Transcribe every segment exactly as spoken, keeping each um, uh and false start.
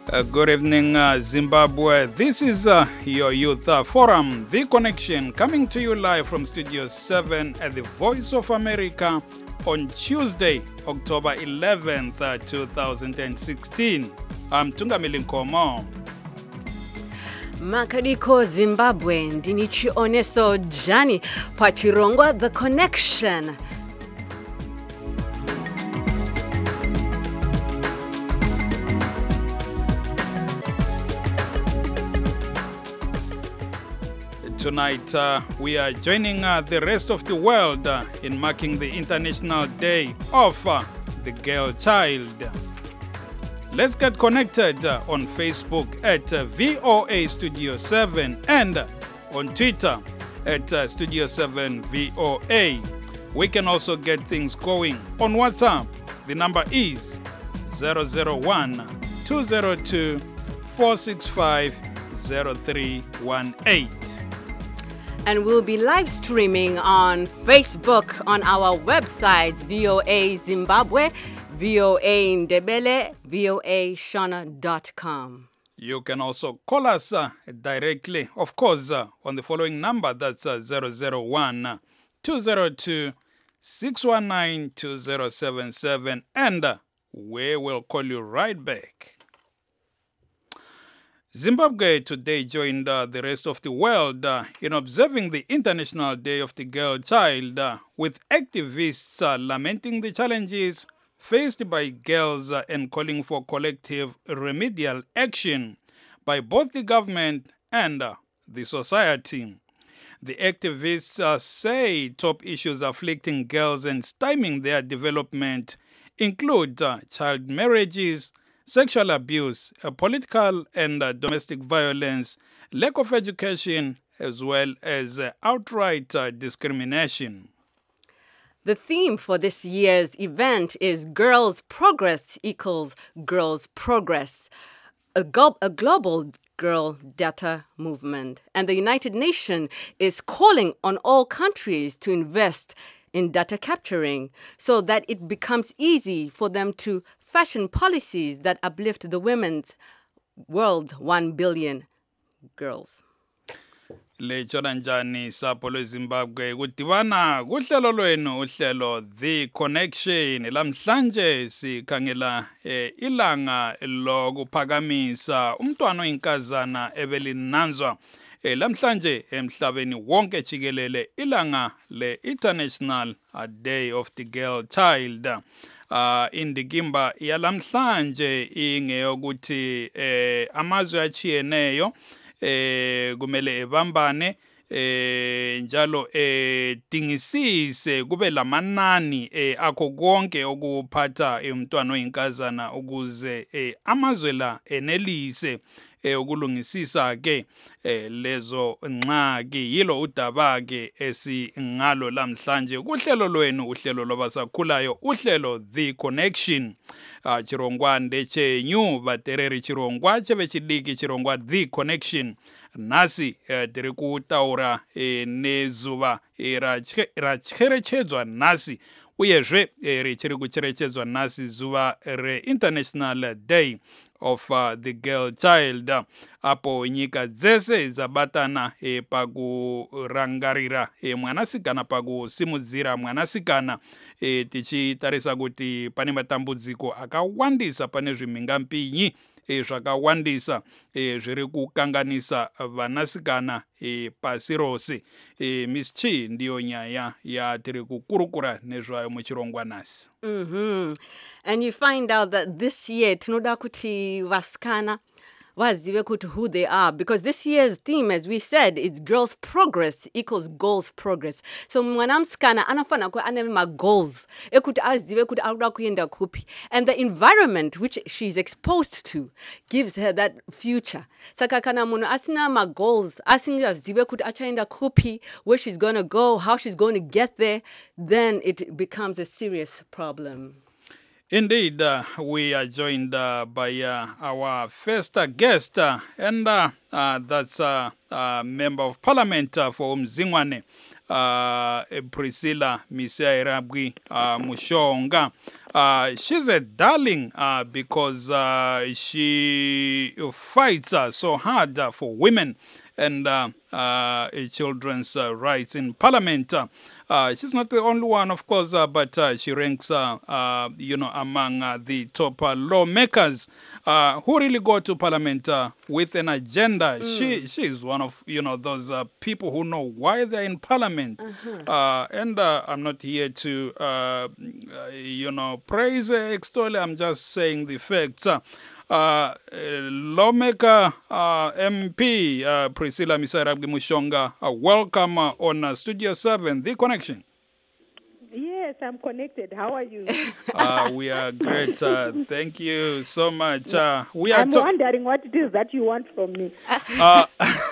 Uh, good evening, uh, Zimbabwe. This is uh, your Youth uh, Forum, The Connection, coming to you live from Studio seven at the Voice of America on Tuesday, October eleventh, uh, two thousand sixteen. I'm Tungamili Nkomo. Makadiko Zimbabwe, Ndinichi Oneso Jani, Pachirongwa, The Connection. Tonight, uh, we are joining uh, the rest of the world uh, in marking the International Day of uh, the Girl Child. Let's get connected uh, on Facebook at uh, V O A Studio seven and uh, on Twitter at uh, Studio seven V O A. We can also get things going on WhatsApp. The number is zero zero one, two zero two, four six five, zero three one eight. And we'll be live streaming on Facebook on our websites, V O A Zimbabwe, V O A Ndebele, V O A Shona dot com. You can also call us uh, directly, of course, uh, on the following number. That's uh, zero zero one, two zero two, six one nine, two zero seven seven. And uh, we will call you right back. Zimbabwe today joined uh, the rest of the world uh, in observing the International Day of the Girl Child, uh, with activists uh, lamenting the challenges faced by girls uh, and calling for collective remedial action by both the government and uh, the society. The activists uh, say top issues afflicting girls and stymieing their development include uh, child marriages, sexual abuse, uh, political and uh, domestic violence, lack of education, as well as uh, outright uh, discrimination. The theme for this year's event is Girls' Progress equals Girls' Progress, a, go- a global girl data movement. And the United Nations is calling on all countries to invest in data capturing so that it becomes easy for them to fashion policies that uplift the women's world's one billion girls. Lechona njani sapho lweZimbabwe kudibana kuhlelo lwenu uhlelo The Connection. Lamhlanje sikhangela eh, ilanga lokuphakamisa umntwana oyinkazana ebelinanzwa eh, lamhlanje emhlabeni wonke jikelele ilanga le International Day of the Girl Child. Uh, indikimba yalamhlanje ingeyokuthi eh, amazwe achiyeneyo eh, kumele ebambane eh, njalo eh, dingisise kube lamanani eh, akho konke okuphatha umntwana oyinkazana ukuze eh, amazwe la enelise eh, ukulungisisa ke eh, lezo nxaki yilo udaba ke esingalo lamhlanje kuhlelo lwenu uhlelo lwabasakhulayo uhlelo The Connection. uh, chirongwa ndechenyu vatereri chirongwa chevechidiki chirongwa The Connection. Nasi eh, tiri kutaura eh, nezuva eh, racherechedzwa nasi uyezve eh, richiri kucherechedzwa nasi zuva re-International Day of uh, the Girl Child, apo nyika dzese zabatana e, pakurangarira e, mwanasikana pakusimudzira mwanasikana e, tichitarisa kuti pane matambudziko akawandisa pane zvimhingampinyi e, zvakawandisa e, zviri kukanganisa vanasikana e, pasi rose. E, Miss Chi ndiyo nyaya yatiri kukurukura nezvayo muchirongwa nasi. Mm-hmm. And you find out that this year, tinoda kuti vaskana vazive kuti who they are, because this year's theme, as we said, is girls' progress equals goals' progress. So mwana mskana anafana ku ane ma goals ekuti azive kuti akuda kuenda kupi, and the environment which she's exposed to gives her that future. Saka kana munhu asina ma goals, asingazive kuti achaenda kupi, where she's going to go, how she's going to get there, then it becomes a serious problem. Indeed, uh, we are joined uh, by uh, our first uh, guest, uh, and uh, uh, that's a uh, uh, member of parliament uh, for Umzingwane, uh, Priscilla Misiairabwi uh, Mushonga. Uh, she's a darling uh, because uh, she fights uh, so hard uh, for women and uh, uh, children's uh, rights in Parliament. Uh, uh, she's not the only one, of course, uh, but uh, she ranks, uh, uh, you know, among uh, the top uh, lawmakers uh, who really go to Parliament uh, with an agenda. Mm. She she is one of, you know, those uh, people who know why they're in Parliament. Uh-huh. Uh, and uh, I'm not here to, uh, you know, praise uh, extol. I'm just saying the facts. Uh, Uh, lawmaker uh, M P uh, Priscilla Misiairabwi Mushonga, uh, welcome uh, on uh, Studio seven, The Connection. Yes, I'm connected. How are you? uh, we are great. Uh, thank you so much. Uh, we are I'm wondering what it is that you want from me. Uh,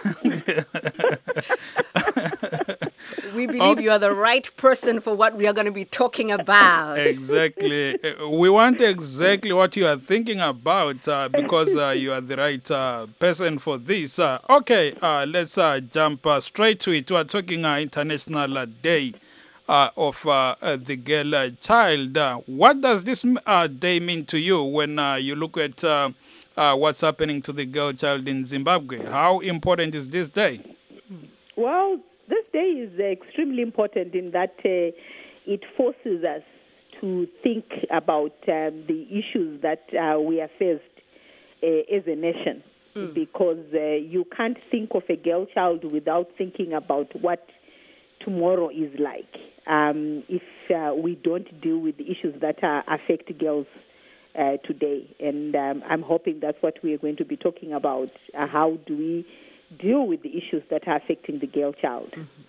we believe okay. you are the right person for what we are going to be talking about. Exactly. We want exactly what you are thinking about uh, because uh, you are the right uh, person for this. Uh, okay, uh, let's uh, jump uh, straight to it. We are talking uh, International uh, Day uh, of uh, uh, the Girl uh, Child. Uh, what does this uh, day mean to you when uh, you look at uh, uh, what's happening to the girl child in Zimbabwe? How important is this day? Well, this day is uh, extremely important in that uh, it forces us to think about um, the issues that uh, we are faced uh, as a nation, mm. because uh, you can't think of a girl child without thinking about what tomorrow is like um, if uh, we don't deal with the issues that uh, affect girls uh, today. And um, I'm hoping that's what we are going to be talking about. Uh, how do we deal with the issues that are affecting the girl child? Mm-hmm.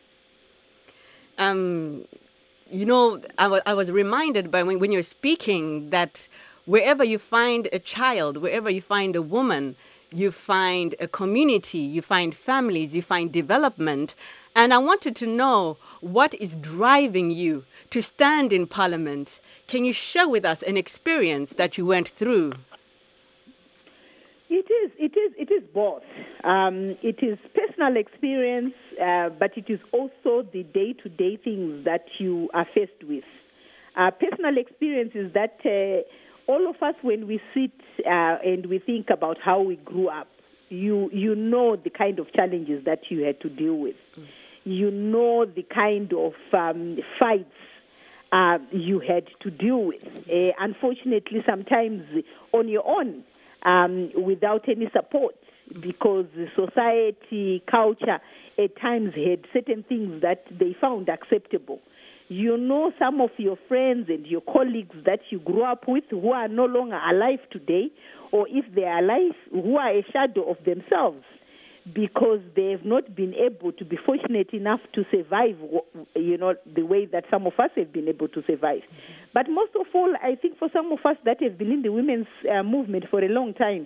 Um, you know, I, w- I was reminded by when, when you're speaking that wherever you find a child, wherever you find a woman, you find a community, you find families, you find development. And I wanted to know what is driving you to stand in Parliament. Can you share with us an experience that you went through? It is, it is, it is both. Um, it is personal experience, uh, but it is also the day-to-day things that you are faced with. Uh, personal experience is that uh, all of us, when we sit uh, and we think about how we grew up, you you know the kind of challenges that you had to deal with. Mm. You know the kind of um, fights uh, you had to deal with. Uh, unfortunately, sometimes on your own. Um, without any support, because society, culture, at times had certain things that they found acceptable. You know some of your friends and your colleagues that you grew up with who are no longer alive today, or if they are alive, who are a shadow of themselves, because they have not been able to be fortunate enough to survive, you know, the way that some of us have been able to survive. Mm-hmm. But most of all, I think for some of us that have been in the women's uh, movement for a long time,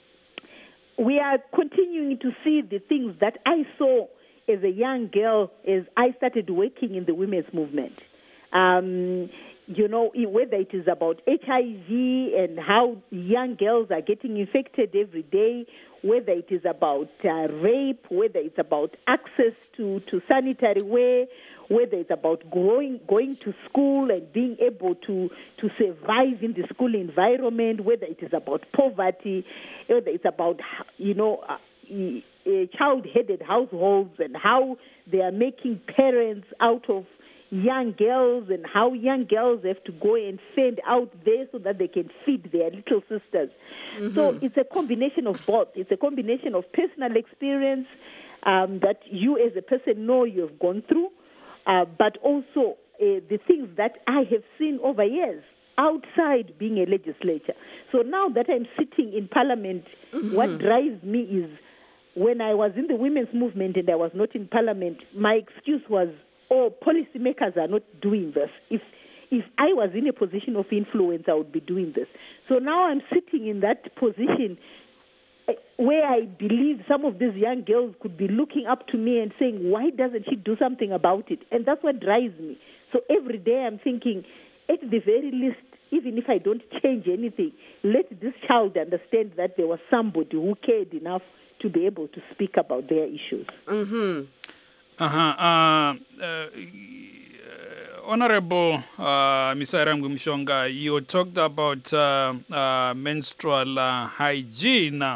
we are continuing to see the things that I saw as a young girl as I started working in the women's movement. Um, you know, whether it is about H I V and how young girls are getting infected every day, whether it is about uh, rape, whether it's about access to, to sanitary wear, whether it's about growing, going to school and being able to, to survive in the school environment, whether it is about poverty, whether it's about, you know, uh, uh, child-headed households and how they are making parents out of young girls and how young girls have to go and fend out there so that they can feed their little sisters. Mm-hmm. So it's a combination of both. It's a combination of personal experience um, that you as a person know you have gone through, uh, but also uh, the things that I have seen over years outside being a legislator. So now that I'm sitting in Parliament, mm-hmm. what drives me is when I was in the women's movement and I was not in Parliament, my excuse was, oh, policymakers are not doing this. If if I was in a position of influence, I would be doing this. So now I'm sitting in that position where I believe some of these young girls could be looking up to me and saying, why doesn't she do something about it? And that's what drives me. So every day I'm thinking, at the very least, even if I don't change anything, let this child understand that there was somebody who cared enough to be able to speak about their issues. Mm-hmm. Uh-huh. Uh, uh, Honorable uh, Misairam Mshonga, you talked about uh, uh, menstrual uh, hygiene. Uh,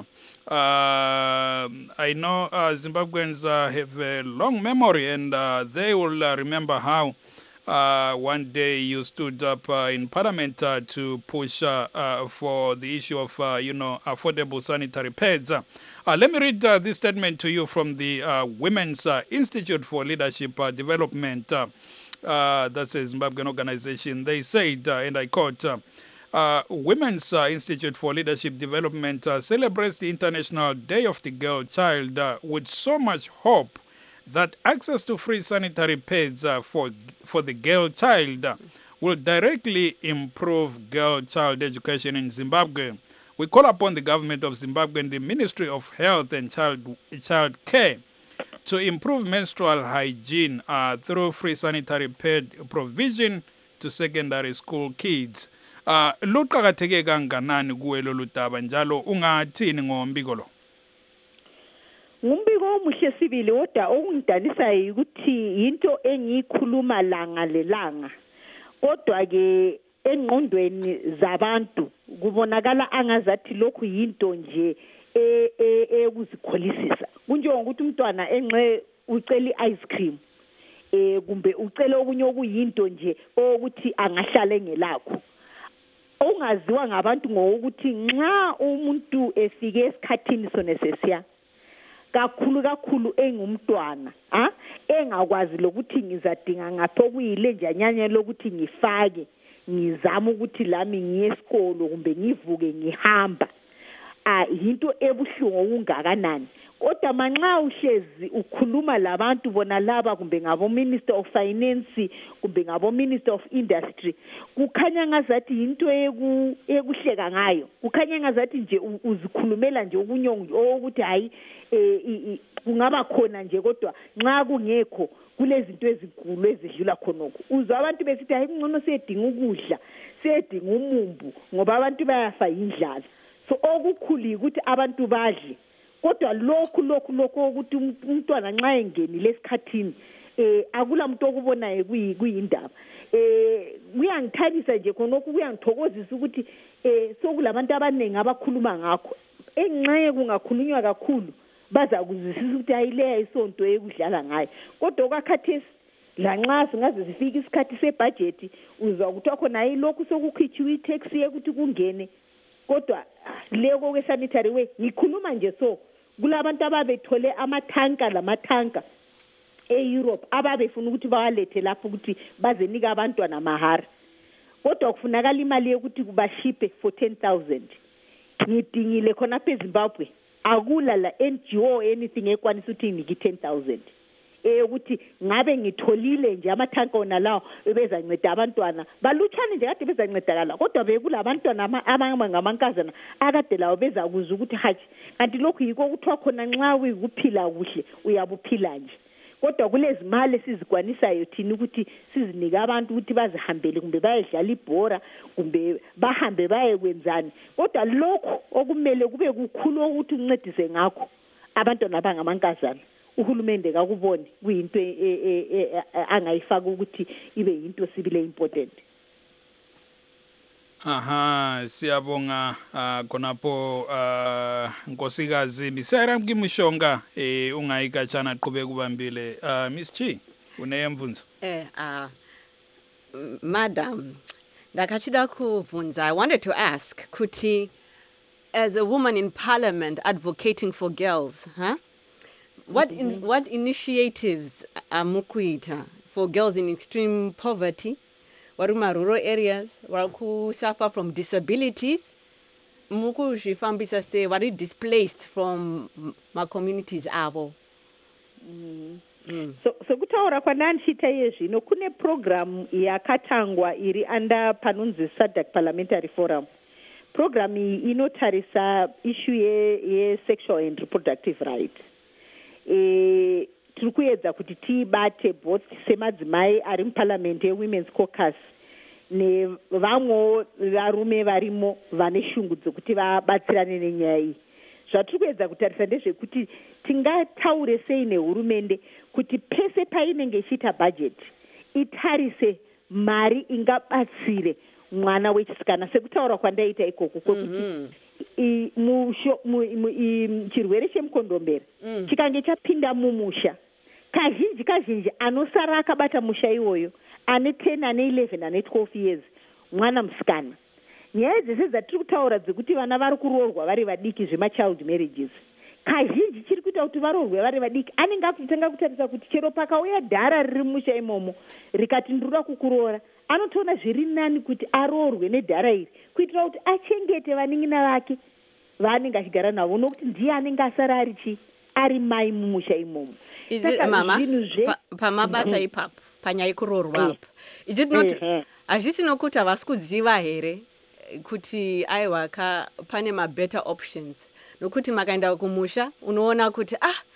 I know uh, Zimbabweans uh, have a long memory, and uh, they will uh, remember how uh, one day you stood up uh, in Parliament uh, to push uh, uh, for the issue of, uh, you know, affordable sanitary pads. Uh, let me read uh, this statement to you from the uh, Women's uh, Institute for Leadership uh, Development. Uh, uh, that's a Zimbabwean organization. They said, uh, and I quote, uh, uh, Women's uh, Institute for Leadership Development uh, celebrates the International Day of the Girl Child uh, with so much hope that access to free sanitary pads uh, for for the girl child uh, will directly improve girl child education in Zimbabwe. We call upon the government of Zimbabwe and the Ministry of Health and Child Child Care to improve menstrual hygiene uh, through free sanitary pad provision to secondary school kids. Uh, luqakatheke kanganani kuwe lolu daba njalo ungathini ngombiko lo? Ngumbiko omuhle sibili kodwa okungidanisayo ukuthi into engiyikhuluma langa lelanga kodwa ke engqondweni zabantu kubonakala angazathi lokhu yinto nje ekuzikholisisa kunjengokuthi umntwana enxe ucela ice cream eh kumbe ucela okunye okuyinto nje ukuthi angahlala engelakho ongaziwa ngabantu ngokuthi nxa umuntu efike esikhathini sona sesiya kakhulu kakhulu engumntwana ah engakwazi lokuthi ngizadinga ngapho kuyile njanyanya lokuthi ngifake ngizama ukuthi lami ngiye esikolo kumbe ngivuke ngihamba ah into ebuhlungu okungakanani kodwa manxa uhlezi ukhuluma labantu bona laba kumbe ngabo Minister of Finance kumbe ngabo Minister of Industry kukhanya ngazathi into eku ekuhleka ngayo kukhanya ngazathi nje uzikhulumela nje okunyongo ukuthi hayi eh kungaba khona nje kodwa nxa kungekho kulezinto ezikulu ezidlula khonoko uzwa abantu besithi hayi ngcono siyedinga ukudla siyedinga umumbu ngoba abantu bayafa indlala so okukhulu ukuthi abantu badle kodwa lokhu lokhu lokho ukuthi umntwana nxa engenile esikhathini eh akula muntu okubonayo kuyindaba eh kuyangithabisa nje khonokho kuyangithokozisa ukuthi eh sokulabantu abanengi abakhuluma ngakho enxeye kungakhulunywa kakhulu baza kuzwisisa ukuthi ayileya isonto ekudlala ngayo kodwa okakhathesi lanxa singaze sifike isikhathi sebudget uzwa ukuthi khona ayilokhu sokukhithiwe itax yekuthi kungene kodwa leko ke sanitary way ngikhuluma nje so kulabantu ababethole amathanka lamathanka eEurope ababefuna ukuthi bawalethe lapho ukuthi bazenika abantwana mahara kodwa kufunakala imali yokuthi kubashiphe for ten thousand ngidingile khona phe Zimbabwe akula la N G O anything ekwanisa ukuthi ngiki ten thousand eh ukuthi ngabe ngitholile nje amathanka ona lawo ebezanceda abantwana balutshane nje kade bezancedakala kodwa bekulabantwana abangama ngamankazana akade lawo beza kuza ukuthi hathi kanti lokhu yiko ukuthiwa khona nxa uyikuphila kuhle uyabuphila nje kodwa kulezimali sizikwanisayo thina ukuthi sizinika abantu ukuthi bazihambele kumbe bayedlala ibhora kumbe bahambe baye kwenzani kodwa lokho okumele kube kukhulu ukuthi uncedise ngakho abantwana abangamankazana uhulumende kakubone kuyinto angayifaka ukuthi ibe yinto sibile important. Aha, siyabonga uh, khonapho uh, nkosikazi Misairam Mshonga eh ungayikatshana qhubeka kubambile uh, Miss Chi uneyemvunzo eh uh, madam ndakachida kuvunza. I wanted to ask kuti as a woman in parliament advocating for girls huh what in, mm-hmm. what initiatives amukuita for girls in extreme poverty waruma rural areas who suffer from disabilities mukuzvifambisa se vari displaced from my communities avo mm. mm. so so kutaura kwananchita yezvino kune program yakatangwa iri under panonzi S A D C Parliamentary Forum. Program inotarisa issue ye, ye sexual and reproductive rights. Eh tiri kuedza kuti tibate both semadzimai ari muparliament yewomen's caucus nevamwe varume varimo vane shungu dzokuti vabatsirane nenyaya iyi zvatiri kuedza kutarisa ndezvekuti tingataure sei nehurumende kuti pese painenge ichiita bhajeti itarise mari ingabatsire mwana wechisikana sekutaura kwandaita ikoko kwekuti chirwere chemukondombera chikange chapinda mumusha, kazhinji kazhinji anosara akabata musha iwoyo ane ten ane eleven ane twelve years mwana musikana. Nyaya dzese dzatiri kutaura dzekuti vana vari kuroorwa vari vadiki zvemachild marriages, kazhinji chiri kuita kuti varoorwe vari vadiki anenge akutanga kutarisa kuti chero pakauya dhara riri musha imomo rikati ndinoda kukuroora, anotoona zviri nani kuti aroorwe nedhara iri kuitira kuti achengete vanin'ina vake vaanenge achigara navo, nokuti ndiye anenge asara ari chi ari mai mumusha imomo. Mama, pamabata ipapo panyaya yekuroorwa apo, is it not hazvisi nokuti havasi kuziva here kuti aiwa ka pane mabetter options, nokuti makaenda kumusha unoona kuti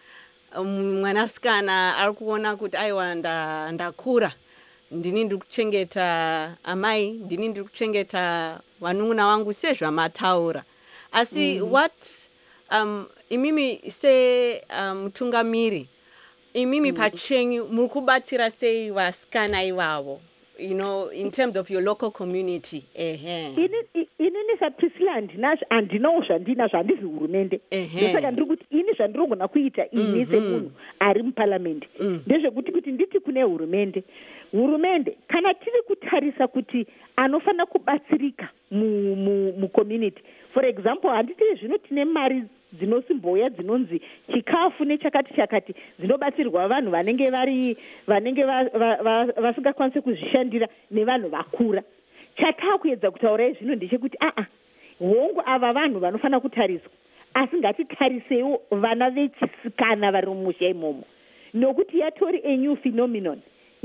ah mwanasikana ari kuona kuti aiwa ndakura, ndini ndiri kuchengeta amai, ndini ndiri kuchengeta vanun'una vangu sezvamataura. Asi mm-hmm. what um, imimi se mutungamiri um, imimi mm-hmm. pachenyu muri kubatsira sei vasikana ivavo, you know, in terms of your local community? Ehe. Inini saPriscilla handinawo zvandinazvo, handizi hurumende. Ndosaka ndiri kuti ini zvandirogona kuita ini semunhu ari muparliament ndezvekuti kuti nditi kune hurumende, hurumende kana tiri kutarisa kuti anofana kubatsirika mucommunity, for example handiti zvino tine mari dzinosimboya dzinonzi chikafu nechakati chakati dzinobatsirwa vanhu vanenge vari vanenge vasingakwanisi kuzvishandira nevanhu vakura. Chatakuedza kutaura zvino ndechekuti aa hongu ava vanhu vanofana kutariswa, asi ngatitarisewo vana vechisikana vari mumusha imomo, nokuti yatori a new phenomenon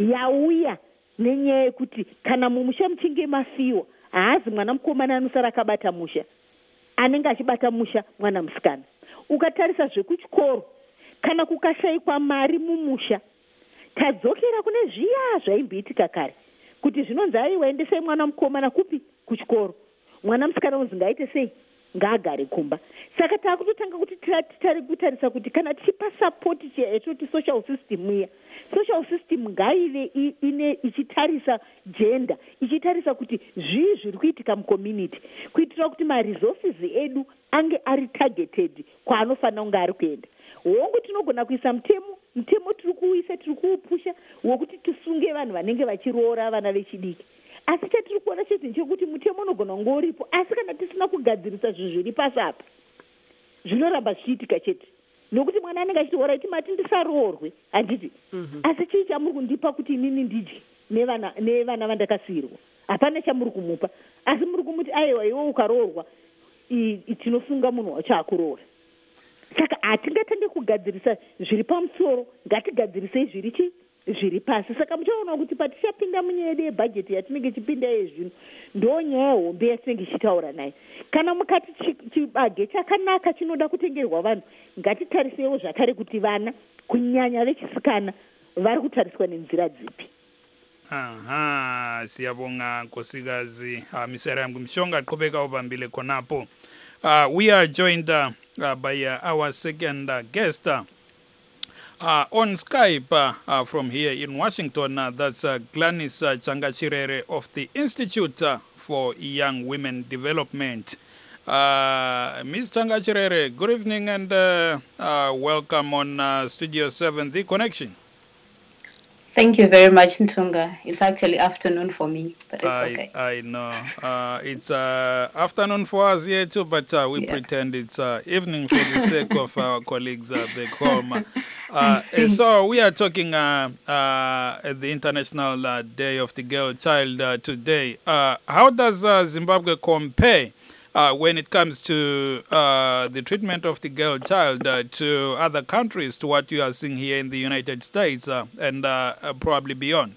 yauya nenyaya yekuti kana mumusha muchinge mafiwa haazi mwana mukomana anosara akabata musha, anenge achibata musha mwana musikana. Ukatarisa zvekuchikoro kana kukashayikwa mari mumusha, tadzokera kune zviya zvaimboitika kare kuti zvinonzi aiwa endesei mwana mukomana kupi kuchikoro, mwana musikana unzi ngaite sei ngaagare kumba. Saka takutotanga kuti tari kutarisa kuti kana tichipa support yetoti social system iya, social system ngaive ine ichitarisa gender, ichitarisa kuti zvii zviri kuitika mucommunity kuitira kuti maresources edu ange ari targeted kwaanofanira kunge ari kuenda. Hongu tinogona kuisa mutemo, mutemo tiri kuuisa tiri kuupusha wokuti tisunge vanhu vanenge vachiroora vana vechidiki, asi chatiri kuona chete chekuti mutemo unogona kunge uripo, asi kana tisina kugadzirisa zvinhu zviri pasi apa zvinoramba zvichiitika chete, nokuti mwana anenge achiti ora mati ndisaroorwe handiti asi chii chamuri kundipa kuti inini ndidye nevana nevana vandakasiyirwa, hapana chamuri kumupa, asi muri kumuti aiwa iwe ukaroorwa tinosunga munhu wacho akuroora. Saka hatingatange kugadzirisa zviri pamusoro, ngatigadzirisei zviri chi zviri pasi. Saka muchaona kuti patichapinda munyaya yedu yebhajeti yatinenge chipinda yezvino ndo nyaya hombe yatinenge ichitaura nayo. Kana mukati chibage chakanaka chinoda kutengerwa vanhu, ngatitarisewo zvakare kuti vana kunyanya vechisikana vari kutariswa nenzira dzipi. Aha, siyabonga nkosikazi uh, misera yangu mshonga qhubeka ubambile khonapo. Uh, we are joined uh, uh, by uh, our second uh, guest uh, uh, on Skype uh, uh, from here in Washington. Uh, that's uh, Gladys uh, Changachirere of the Institute uh, for Young Women Development. Uh, Miz Changachirere, good evening and uh, uh, welcome on uh, Studio seven, The Connection. Thank you very much, Ntunga. It's actually afternoon for me, but it's I, okay. I know. Uh, it's uh, afternoon for us here too, but uh, we yeah. pretend it's uh, evening for the sake of our colleagues uh, back home. Uh, so we are talking uh, uh, at the International uh, Day of the Girl Child uh, today. Uh, how does uh, Zimbabwe compare Uh, when it comes to uh, the treatment of the girl child uh, to other countries, to what you are seeing here in the United States uh, and uh, uh, probably beyond?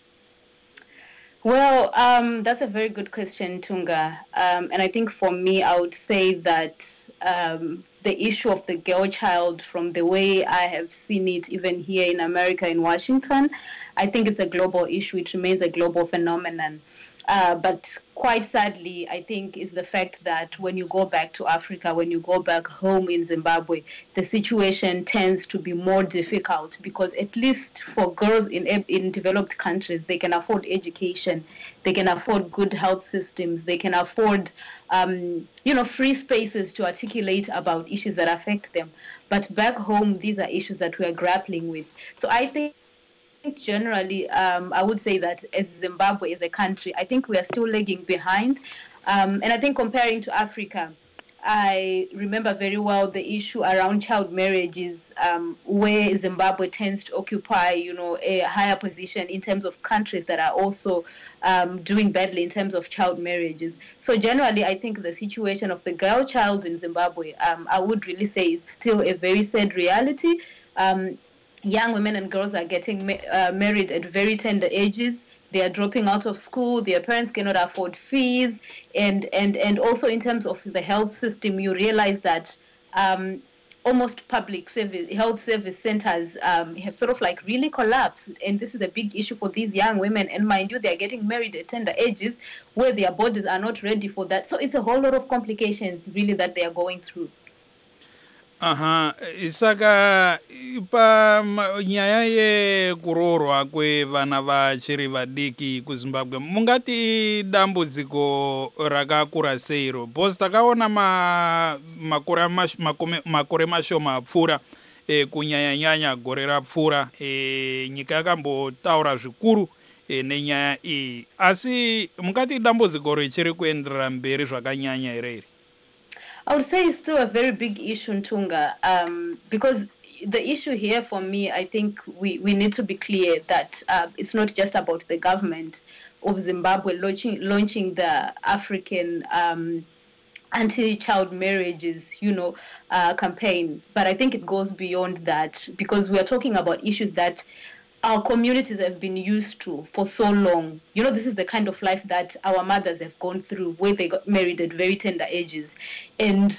Well, um, that's a very good question, Tunga. Um, and I think for me, I would say that um, the issue of the girl child from the way I have seen it, even here in America, in Washington. I think it's a global issue. It remains a global phenomenon. Uh, but quite sadly, I think is the fact that when you go back to Africa, when you go back home in Zimbabwe, the situation tends to be more difficult because at least for girls in in developed countries, they can afford education, they can afford good health systems, they can afford, um, you know, free spaces to articulate about issues that affect them. But back home, these are issues that we are grappling with. So I think generally, um, I would say that as Zimbabwe, as a country, I think we are still lagging behind. Um, and I think comparing to Africa, I remember very well the issue around child marriages, um, where Zimbabwe tends to occupy, you know, a higher position in terms of countries that are also um, doing badly in terms of child marriages. So generally, I think the situation of the girl child in Zimbabwe, um, I would really say is still a very sad reality. Um, Young women and girls are getting ma- uh, married at very tender ages. They are dropping out of school. Their parents cannot afford fees. And and, and also in terms of the health system, you realize that um, almost public service, health service centers um, have sort of like really collapsed. And this is a big issue for these young women. And mind you, they are getting married at tender ages where their bodies are not ready for that. So it's a whole lot of complications really that they are going through. Aha, saka pa nyaya yekuroorwa kwevana vachiri vadiki kuZimbabwe mungati dambudziko rakakura seiro because takaona ma, makore, mash, makome, makore mashoma apfuura e, kunyanya-nyanya gore rapfuura e, nyika yakambotaura zvikuru e, nenyaya iyi asi mungati dambudziko richiri kuenderera mberi zvakanyanya here here. I would say it's still a very big issue, Ntunga, um, because the issue here for me, I think we, we need to be clear that uh, it's not just about the government of Zimbabwe launching, launching the African um, anti-child marriages, you know, uh, campaign, but I think it goes beyond that because we are talking about issues that our communities have been used to for so long. You know, this is the kind of life that our mothers have gone through where they got married at very tender ages. And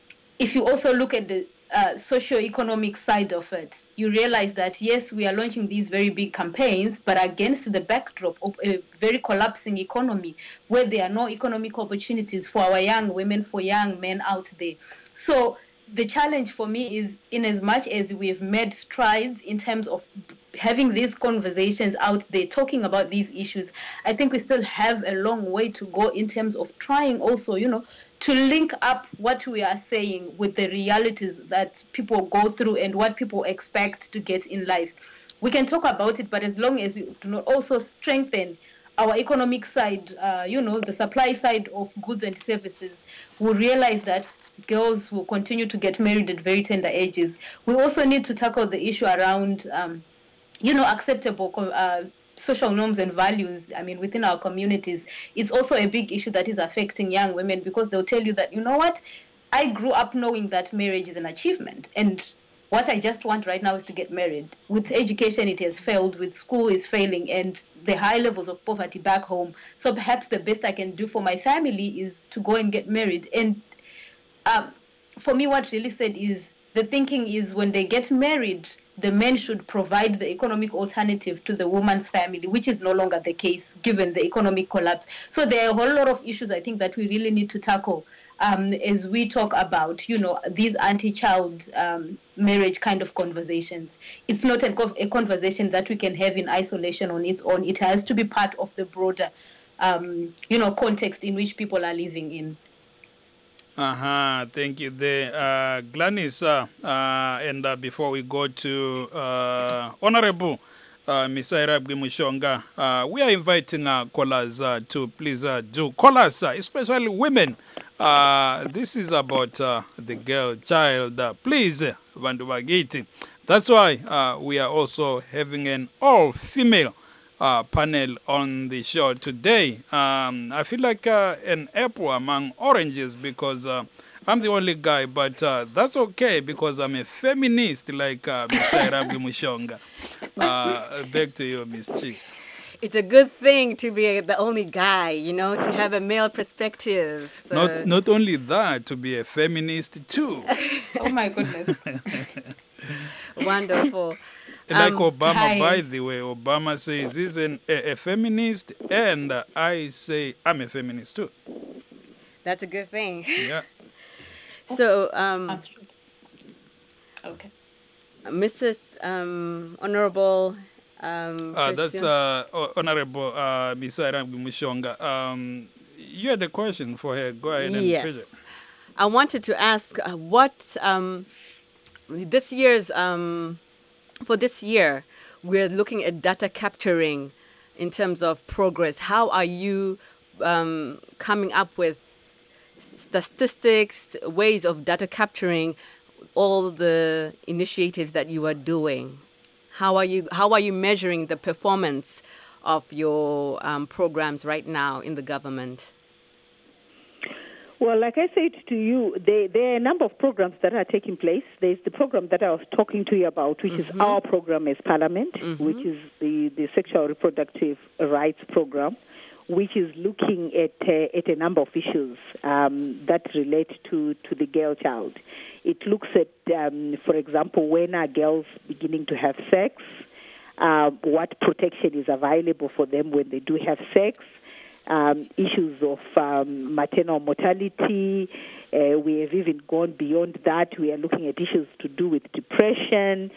if you also look at the uh, socio-economic side of it, you realize that, yes, we are launching these very big campaigns, but against the backdrop of a very collapsing economy where there are no economic opportunities for our young women, for young men out there. So the challenge for me is, in as much as we've made strides in terms of having these conversations out there, talking about these issues, I think we still have a long way to go in terms of trying also, you know, to link up what we are saying with the realities that people go through and what people expect to get in life. We can talk about it, but as long as we do not also strengthen our economic side, uh, you know, the supply side of goods and services, we realize that girls will continue to get married at very tender ages. We also need to tackle the issue around um, you know, acceptable uh, social norms and values, I mean, within our communities. It's also a big issue that is affecting young women because they'll tell you that, you know what, I grew up knowing that marriage is an achievement. And what I just want right now is to get married. With education, it has failed. With school, is failing. And the high levels of poverty back home. So perhaps the best I can do for my family is to go and get married. And um, for me, what really said is, the thinking is when they get married, the men should provide the economic alternative to the woman's family, which is no longer the case given the economic collapse. So there are a whole lot of issues I think that we really need to tackle um, as we talk about, you know, these anti-child um, marriage kind of conversations. It's not a, a conversation that we can have in isolation on its own. It has to be part of the broader, um, you know, context in which people are living in. Uh-huh, thank you there. Uh, Gladys, uh, uh, and uh, before we go to uh, Honorable uh, Miz Irabwi Mushonga, uh, we are inviting uh, callers uh, to please uh, do call us, uh, especially women. Uh, this is about uh, the girl child. Uh, please, uh, Vandu Bagiti. That's why uh, we are also having an all-female Uh, panel on the show today. Um, I feel like uh, an apple among oranges because uh, I'm the only guy, but uh, that's okay because I'm a feminist like uh, Miz Irabwi Mushonga. Uh, back to you, Miz Chief. It's a good thing to be the only guy, you know, to have a male perspective. So. Not not only that, to be a feminist too. Oh my goodness. Wonderful. Like Um, Obama, hi. by the way, Obama says he's an, a, a feminist, and I say I'm a feminist too. That's a good thing. Yeah. So, um, That's true. Okay. Missus Um, Honorable. Um, Uh, that's Christian? uh, Ho- Honorable uh, Misara Mushonga. Um, you had a question for her. Go ahead and pitch it. Yes. I wanted to ask uh, what um, this year's, um, for this year, we're looking at data capturing in terms of progress. How are you um, coming up with statistics, ways of data capturing all the initiatives that you are doing? How are you, how are you measuring the performance of your um, programs right now in the government? Well, like I said to you, there, there are a number of programs that are taking place. There's the program that I was talking to you about, which Mm-hmm. is our program as Parliament, Mhm. which is the, the Sexual Reproductive Rights Program, which is looking at uh, at a number of issues um, that relate to, to the girl child. It looks at, um, for example, when are girls beginning to have sex, uh, what protection is available for them when they do have sex, um, issues of um, maternal mortality. Uh, we have even gone beyond that. We are looking at issues to do with depression,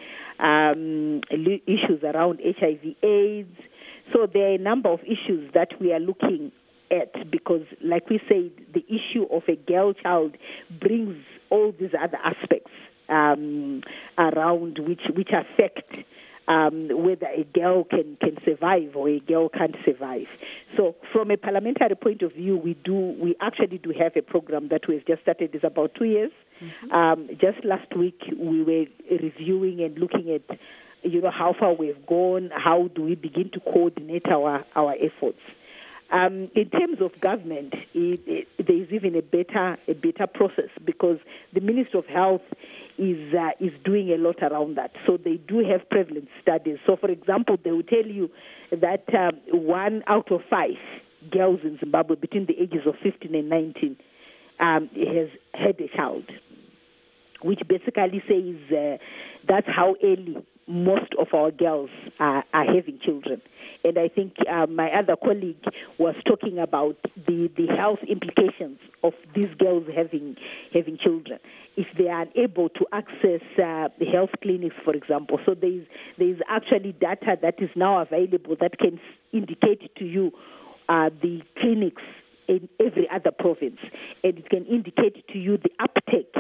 um, li- issues around H I V AIDS. So there are a number of issues that we are looking at because, like we said, the issue of a girl child brings all these other aspects um, around which which affect um, whether a girl can, can survive or a girl can't survive. So from a parliamentary point of view, we do we actually do have a program that we've just started. It's about two years. Mm-hmm. Um, just last week, we were reviewing and looking at, you know, how far we've gone, how do we begin to coordinate our, our efforts. Um, in terms of government, it, it, there is even a better a better process because the Ministry of Health is uh, is doing a lot around that. So they do have prevalence studies. So, for example, they will tell you that um, one out of five girls in Zimbabwe between the ages of fifteen and nineteen um, has had a child, which basically says uh, that's how early most of our girls are, are having children. And I think uh, my other colleague was talking about the, the health implications of these girls having having children if they are unable to access uh, the health clinics, for example. So there is there is actually data that is now available that can indicate to you uh, the clinics in every other province, and it can indicate to you the uptake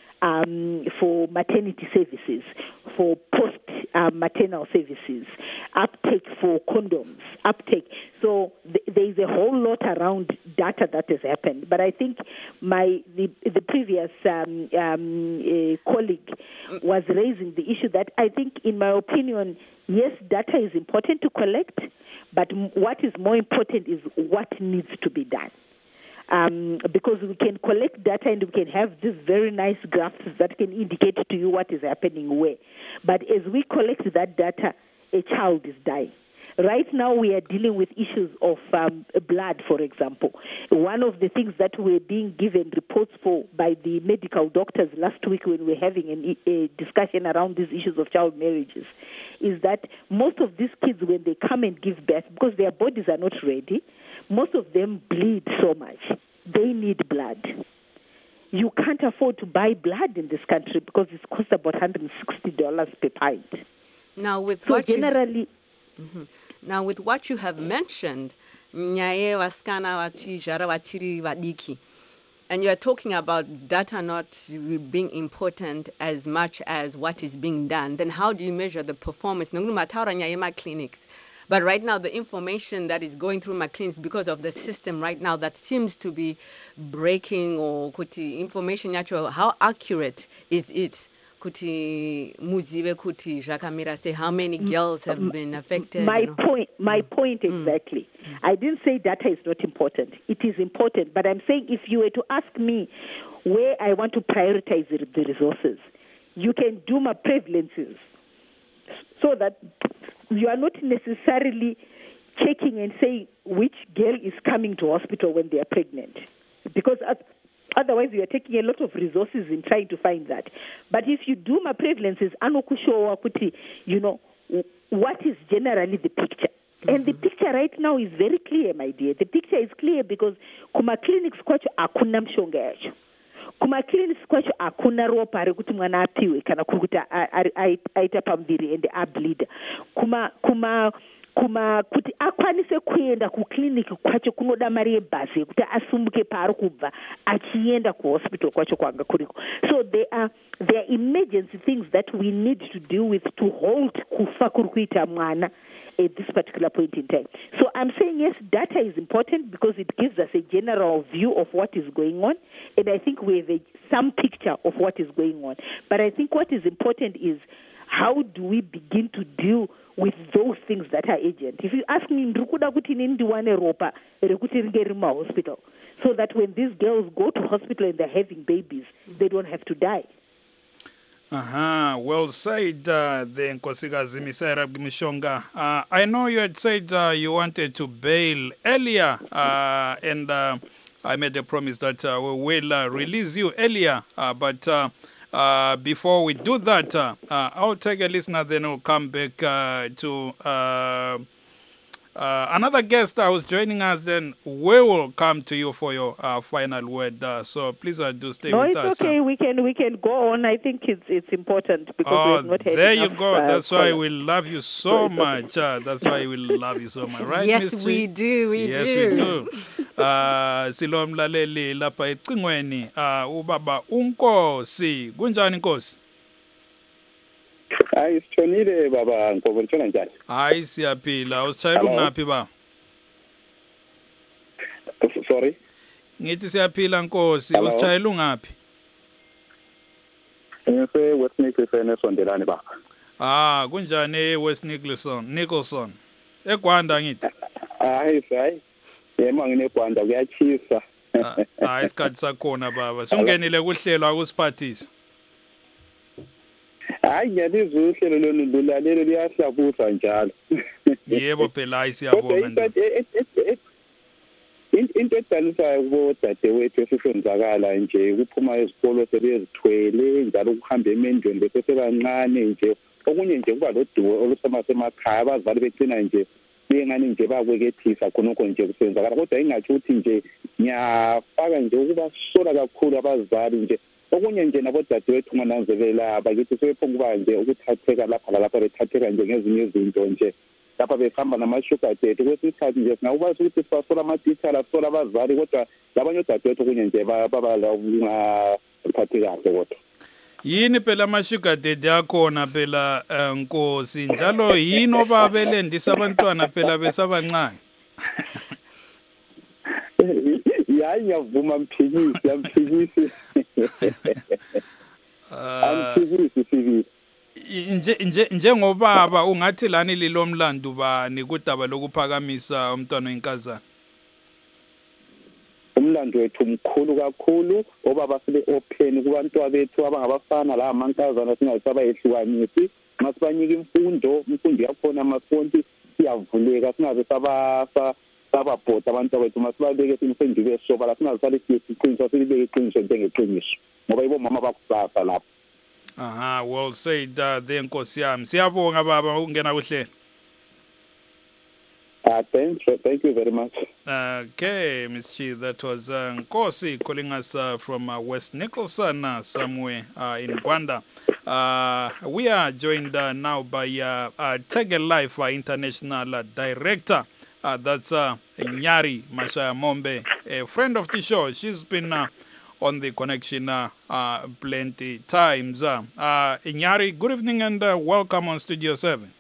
Um, for maternity services, for post-maternal uh, services, uptake for condoms, uptake. So th- there is a whole lot around data that has happened. But I think my the, the previous um, um, uh, colleague was raising the issue that I think, in my opinion, yes, data is important to collect, but m- what is more important is what needs to be done. Um, because we can collect data and we can have these very nice graphs that can indicate to you what is happening where. But as we collect that data, a child is dying. Right now we are dealing with issues of um, blood, for example. One of the things that we're being given reports for by the medical doctors last week when we were having an, a discussion around these issues of child marriages is that most of these kids, when they come and give birth, because their bodies are not ready, most of them bleed so much. They need blood. You can't afford to buy blood in this country because it costs about one hundred sixty dollars per pint. Now, with So what generally... you, Mhm. Now, with what you have mentioned, nyaye vasikana vachizvara vachiri vadiki, and you are talking about data not being important as much as what is being done, then how do you measure the performance? Nongumataura nyaye ma clinics. But right now, the information that is going through my clinics because of the system right now that seems to be breaking or kuti information yacho, how accurate is it? Kuti muzive kuti zvakamira say how many girls have been affected? My you know? point, my Mm. point exactly. Mm. I didn't say data is not important. It is important, but I'm saying if you were to ask me where I want to prioritize the, the resources, you can do my prevalences so that you are not necessarily checking and saying which girl is coming to hospital when they are pregnant, because otherwise you are taking a lot of resources in trying to find that. But if you do my prevalences, anokushowa kuti, you know, what is generally the picture. Mm-hmm. And the picture right now is very clear, my dear. The picture is clear because kuma clinics kwacho akuna mshonga yacho. Kuma clinics kwacho akuna ropa rekuti mwana apiwe kana kuti aita pamuviri and ableed. Kuma kuma kuma kuti akwanise kuenda kuclinic kwacho kunoda mari yebhasi kuti asumuke paari kubva achienda kuhospital kwacho kwanga kuriko. So there are there are emergency things that we need to deal with to hold kufa kuri kuita mwana at this particular point in time. So I'm saying yes, data is important because it gives us a general view of what is going on, and I think we have a, some picture of what is going on. But I think what is important is how do we begin to deal with those things that are urgent. If you ask me, ndikuda kuti nindiwane ropa rekuti ringeri hospital, so that when these girls go to hospital and they're having babies, they don't have to die. Aha, uh-huh. Well said, uh, the Nkosikazi Misera Mishonga. Uh, I know you had said uh, you wanted to bail earlier, uh, and uh, I made a promise that uh, we will uh, release you earlier, uh, but uh, Uh, before we do that, uh, uh, I'll take a listener, then we'll come back uh, to uh, uh, another guest that was joining us. Then we will come to you for your uh, final word. Uh, so please uh, do stay no, with it's us. No, it's okay. Uh. We can we can go on. I think it's it's important because oh, we have not had there enough, you go. Uh, that's why we love you so much. Uh, that's why we love you so much, right? Yes, Miss we do. We yes, do. Yes, we do. Uh, silo mlaleli lapha ecingweni uh, ubaba uNkosi. Kunjani Nkosi? Hayi sithonile baba Nkobo, litshona njani? Hayi siyaphila. Usitshayela ungaphi ba? Sorry. Ngithi siyaphila Nkosi. Usitshayela ungaphi? Ngise West Nicholson esondelane baba. Ah, kunjani West Nicholson? Nicholson. Egwanda ngithi. Hayi hayi. Yema nginegwanda kuyachisa. Ah, isikhathi sakhona baba. Sungenile kuhlelo akusiphathisa. Hayi ngiyalizwa uhlelo lolu lulalelo liyahlabusa njalo. Yebo phela hayi siyabonga. Into edalisayo kubo dadewethu esisenzakala nje ukuphuma ezikolo sebezithwele njalo ukuhamba emendweni besesebancane nje okunye nje kuba loduwo olusemasemakhaya abazali becina nje bengani nje bakwekethisa khonokho nje kusenzakala kodwa ingathi uthi nje ngiyafaka nje ukuba sola kakhulu abazali nje okunye nje nabo dadewethu ngonanzelela bakithi sebephonga kuba nje ukuthatheka lapha lalapha bethatheka nje ngezinye izinto nje lapha behamba nama-sugar daddy kwesikhathi nje singakwazi ukuthi sibasola amadithala sisola abazali kodwa labanye odadewethu okunye nje baba ungaphathi kahle kodwa yini phela ama-sugar daddy akhona phela uh, Nkosi njalo yini obabelendisa abantwana phela besabancane? Yayi ngiyavuma mphikisi amphikisi amphikisi sibili nje nje njengobaba ungathi lani lilomlando bani kudaba lokuphakamisa umntwana wenkazana? Umlando wethu mkhulu kakhulu obaba sibe open kubantwana bethu abangabafana la amankazana singasaba yehlukanisi nxa sibanika imfundo imfundo yakhona amasonti siyavuleka singabe saba sababhoda abantu bethu masibabeke imfundo besoba singasali siqiniso silibeke iqiniso njengeqiniso ngoba ibo mama bakusasa lapho. Aha, well said, uh, the Nkosi yami. Siyabonga baba ungena kuhlelo. Uh, thanks, thank you very much. Okay, Miss Chi, that was uh, Nkosi calling us uh, from uh, West Nicholson, uh, somewhere uh, in Gwanda. Uh, we are joined uh, now by uh, uh, Tege Life uh, International uh, Director. Uh, that's uh, Nyari Mashaya Mombe, a friend of the show. She's been uh, on the connection uh, uh, plenty times. Uh, uh, Nyari, good evening and uh, welcome on Studio seven.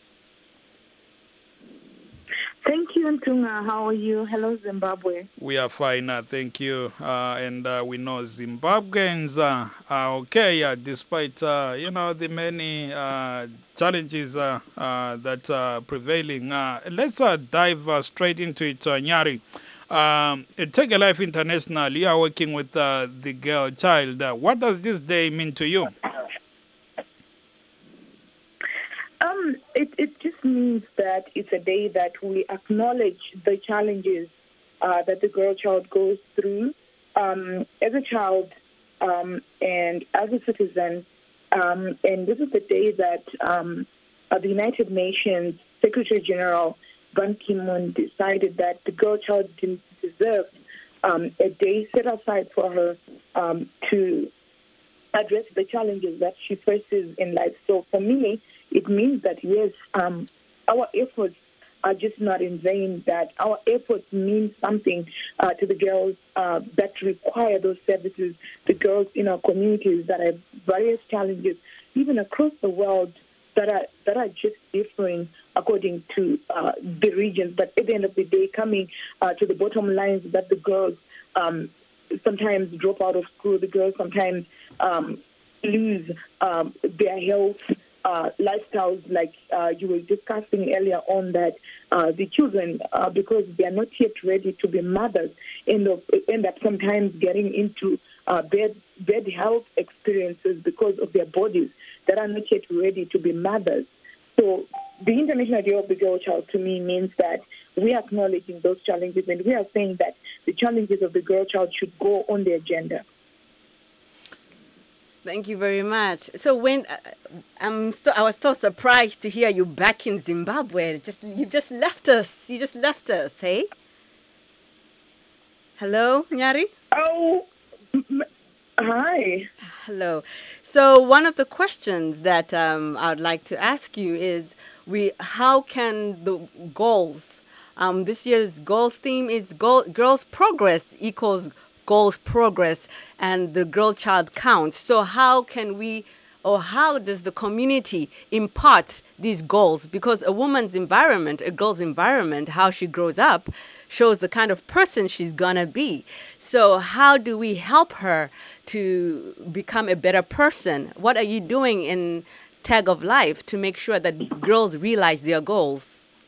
Thank you, Ntunga. How are you? Hello, Zimbabwe. We are fine, uh, thank you. Uh, and uh, we know Zimbabweans uh, are okay, uh, despite, uh, you know, the many uh, challenges uh, uh, that are prevailing. Uh, let's uh, dive uh, straight into it, uh, Nyari. Um, Take a Life International, you are working with uh, the girl child. Uh, what does this day mean to you? Um, it, it just means means that it's a day that we acknowledge the challenges uh, that the girl child goes through. Um, as a child um, and as a citizen, um, and this is the day that um, uh, the United Nations Secretary General Ban Ki-moon decided that the girl child didn't deserve um, a day set aside for her um, to address the challenges that she faces in life. So for me, it means that, yes, um, our efforts are just not in vain, that our efforts mean something uh, to the girls uh, that require those services, the girls in our communities that have various challenges, even across the world, that are that are just differing according to uh, the regions. But at the end of the day, coming uh, to the bottom lines that the girls um, sometimes drop out of school, the girls sometimes um, lose um, their health, Uh, lifestyles, like uh, you were discussing earlier on, that uh, the children, uh, because they are not yet ready to be mothers, end up, end up sometimes getting into uh, bad, bad health experiences because of their bodies that are not yet ready to be mothers. So the International Day of the Girl Child, to me, means that we are acknowledging those challenges, and we are saying that the challenges of the girl child should go on the agenda. Thank you very much. So when uh, I'm so I was so surprised to hear you back in Zimbabwe. Just you just left us. You just left us, hey? Hello, Nyari? Oh, m- hi. Hello. So one of the questions that um, I would like to ask you is, we how can the goals, um, this year's goals theme is goal, girls progress equals goals progress, and the girl child counts. So how can we, or how does the community impart these goals? Because a woman's environment, a girl's environment, how she grows up, shows the kind of person she's gonna be. So how do we help her to become a better person? What are you doing in Tag of Life to make sure that girls realize their goals?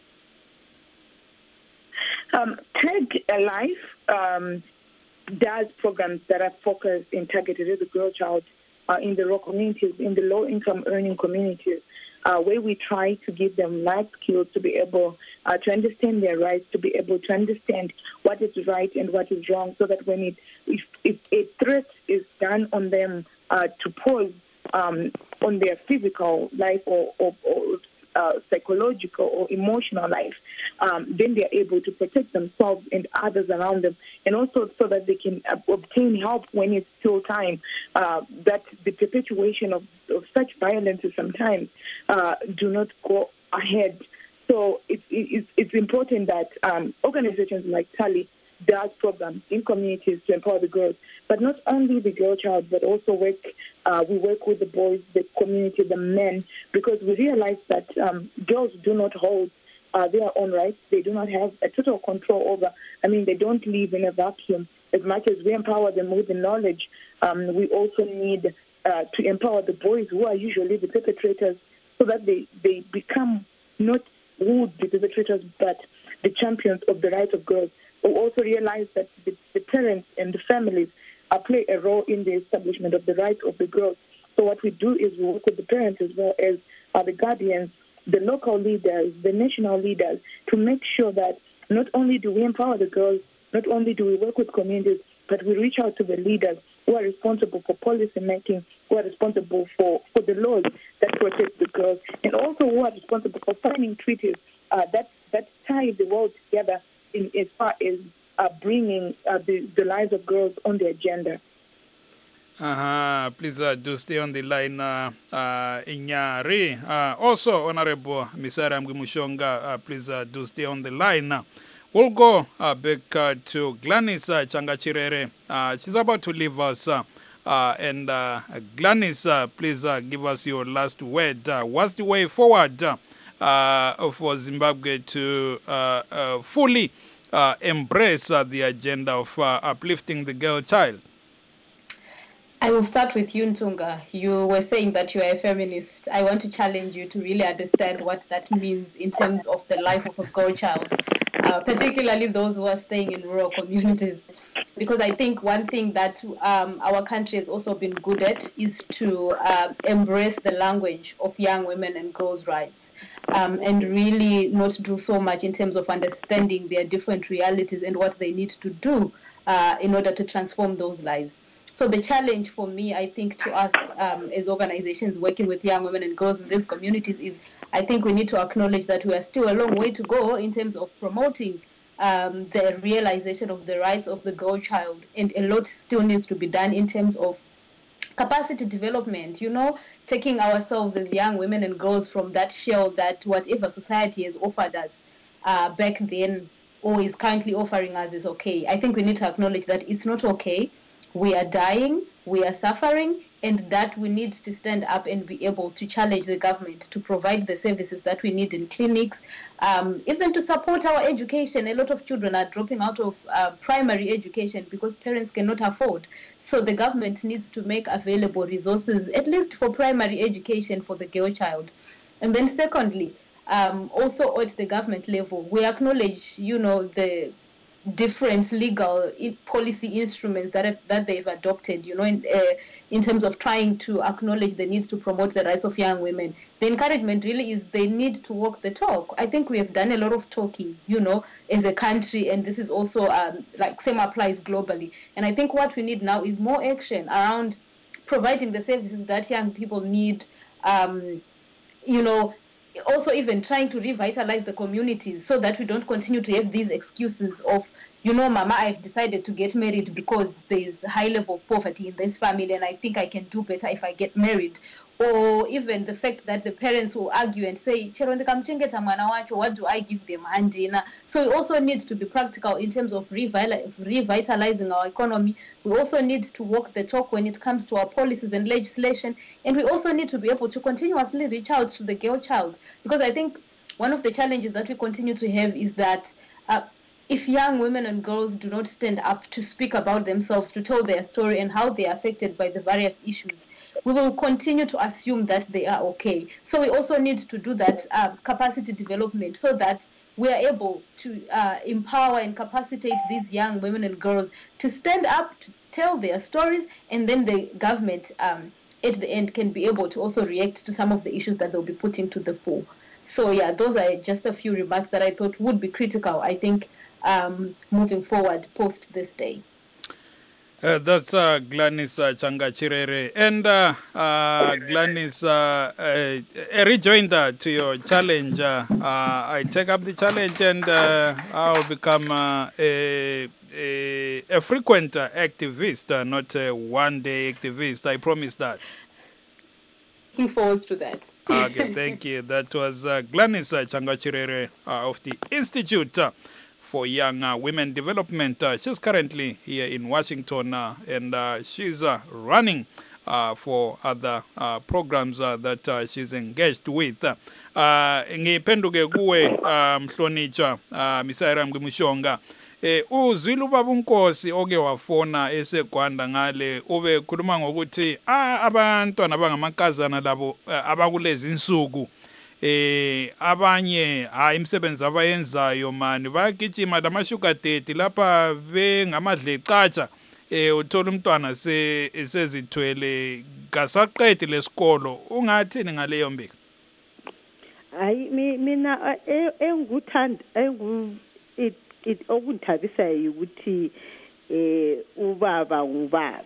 Um, Tag Life um, does programs that are focused and targeted at the girl child uh, in the rural communities, in the low-income earning communities, uh, where we try to give them life skills to be able uh, to understand their rights, to be able to understand what is right and what is wrong, so that when it, if, if a threat is done on them uh, to pause um, on their physical life or, or, or uh, psychological or emotional life, um, then they're able to protect themselves and others around them, and also so that they can uh, obtain help when it's still time, uh, that the perpetuation of, of such violences sometimes uh, do not go ahead. So it, it, it's important that um, organizations like Tally does programs in communities to empower the girls, but not only the girl child, but also work. Uh, we work with the boys, the community, the men, because we realize that um, girls do not hold uh, their own rights. They do not have a total control over. I mean, they don't live in a vacuum. As much as we empower them with the knowledge, um, we also need uh, to empower the boys, who are usually the perpetrators, so that they, they become not who the perpetrators, but the champions of the rights of girls. We also realize that the, the parents and the families uh, play a role in the establishment of the rights of the girls. So what we do is we work with the parents as well as uh, the guardians, the local leaders, the national leaders, to make sure that not only do we empower the girls, not only do we work with communities, but we reach out to the leaders who are responsible for policy making, who are responsible for, for the laws that protect the girls, and also who are responsible for signing treaties uh, that, that tie the world together in as far as uh, bringing uh, the, the lives of girls on the agenda. Uh-huh. Please uh, do stay on the line, uh, uh, Inyari. Uh, also, Honorable Misara Mgimushonga, uh, please uh, do stay on the line. Uh, we'll go uh, back uh, to Gladys uh, Changachirere. Uh, she's about to leave us. Uh, uh, and uh, Gladys, uh, please uh, give us your last word. Uh, what's the way forward uh, uh, for Zimbabwe to uh, uh, fully uh, embrace uh, the agenda of uh, uplifting the girl child? I will start with you, Ntunga. You were saying that you are a feminist. I want to challenge you to really understand what that means in terms of the life of a girl child, uh, particularly those who are staying in rural communities. Because I think one thing that um, our country has also been good at is to uh, embrace the language of young women and girls' rights, um, and really not do so much in terms of understanding their different realities and what they need to do uh, in order to transform those lives. So the challenge for me, I think, to us um, as organizations working with young women and girls in these communities is, I think we need to acknowledge that we are still a long way to go in terms of promoting um, the realization of the rights of the girl child, and a lot still needs to be done in terms of capacity development, you know, taking ourselves as young women and girls from that shell that whatever society has offered us uh, back then or is currently offering us is okay. I think we need to acknowledge that it's not okay. We are dying, we are suffering, and that we need to stand up and be able to challenge the government to provide the services that we need in clinics, um, even to support our education. A lot of children are dropping out of uh, primary education because parents cannot afford. So the government needs to make available resources, at least for primary education for the girl child. And then secondly, um, also at the government level, we acknowledge, you know, the different legal policy instruments that have, that they've adopted, you know, in, uh, in terms of trying to acknowledge the need to promote the rights of young women. The encouragement really is they need to walk the talk. I think we have done a lot of talking, you know, as a country, and this is also um, like same applies globally. And I think what we need now is more action around providing the services that young people need, um, you know, also even trying to revitalize the communities so that we don't continue to have these excuses of, you know, Mama, I've decided to get married because there's a high level of poverty in this family and I think I can do better if I get married. Or even the fact that the parents will argue and say, what do I give them? Andina. So we also need to be practical in terms of revitalizing our economy. We also need to walk the talk when it comes to our policies and legislation. And we also need to be able to continuously reach out to the girl child. Because I think one of the challenges that we continue to have is that uh, if young women and girls do not stand up to speak about themselves, to tell their story and how they are affected by the various issues, we will continue to assume that they are okay. So we also need to do that uh, capacity development so that we are able to uh, empower and capacitate these young women and girls to stand up, to tell their stories, and then the government um, at the end can be able to also react to some of the issues that they'll be putting to the fore. So yeah, those are just a few remarks that I thought would be critical, I think, um, moving forward post this day. Uh, that's uh, Gladys uh, Changachirere. And uh, uh, Gladys, uh, uh, a rejoinder to your challenge. Uh, uh, I take up the challenge and uh, I'll become uh, a, a, a frequent uh, activist, uh, not a one-day activist. I promise that. Looking forward to that. Okay, thank you. That was uh, Gladys uh, Changachirere uh, of the Institute uh, for Young uh, Women Development. Uh, she's currently here in Washington uh, and uh, she's uh, running uh, for other uh, programs uh, that uh, she's engaged with. Uh, Ngipenduke kuwe mhlonitsha Misaira Mgumushonga. Eh uzwile ubaba uNkosi oke wafona eseGwanda ngale ube khuluma ngokuthi ah abantwana abangamakazana labo abakulezi insuku eh abanye hayi imisebenzi abayenzayo mani bayagijima lamashuga daddy lapha bengamadlecatsha eh uthola umntwana sezithwele gasaqedi lesikolo ungathini ngaleyo mbiko? Hayi mina enguthanda engu it it okuthabisayo ukuthi eh ubaba ngubaba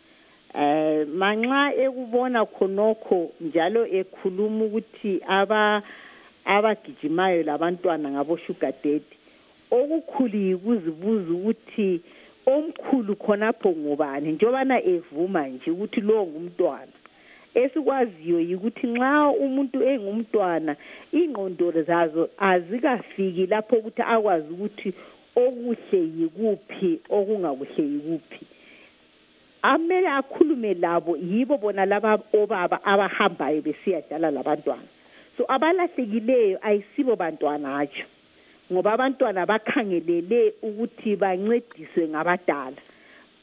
eh manxa ekubona khonokho njalo ekhuluma ukuthi aba abagijimayo labantwana ngabo sugar daddy okukhuli ukuzibuza ukuthi omkhulu khonapho ngubani njobana evuma nje ukuthi lo ngumntwana esikwaziyo ukuthi nxa umuntu engumntwana ingqondo zazo azikafiki lapho ukuthi akwazi ukuthi okuhle yikuphi okungakuhle yikuphi amele akhulume labo yibo bona laba obaba abahambayo besiyadala labantwana so abalahlekileyo ayisibo bantwana atsho ngoba abantwana bakhangelele ukuthi bancediswe ngabadala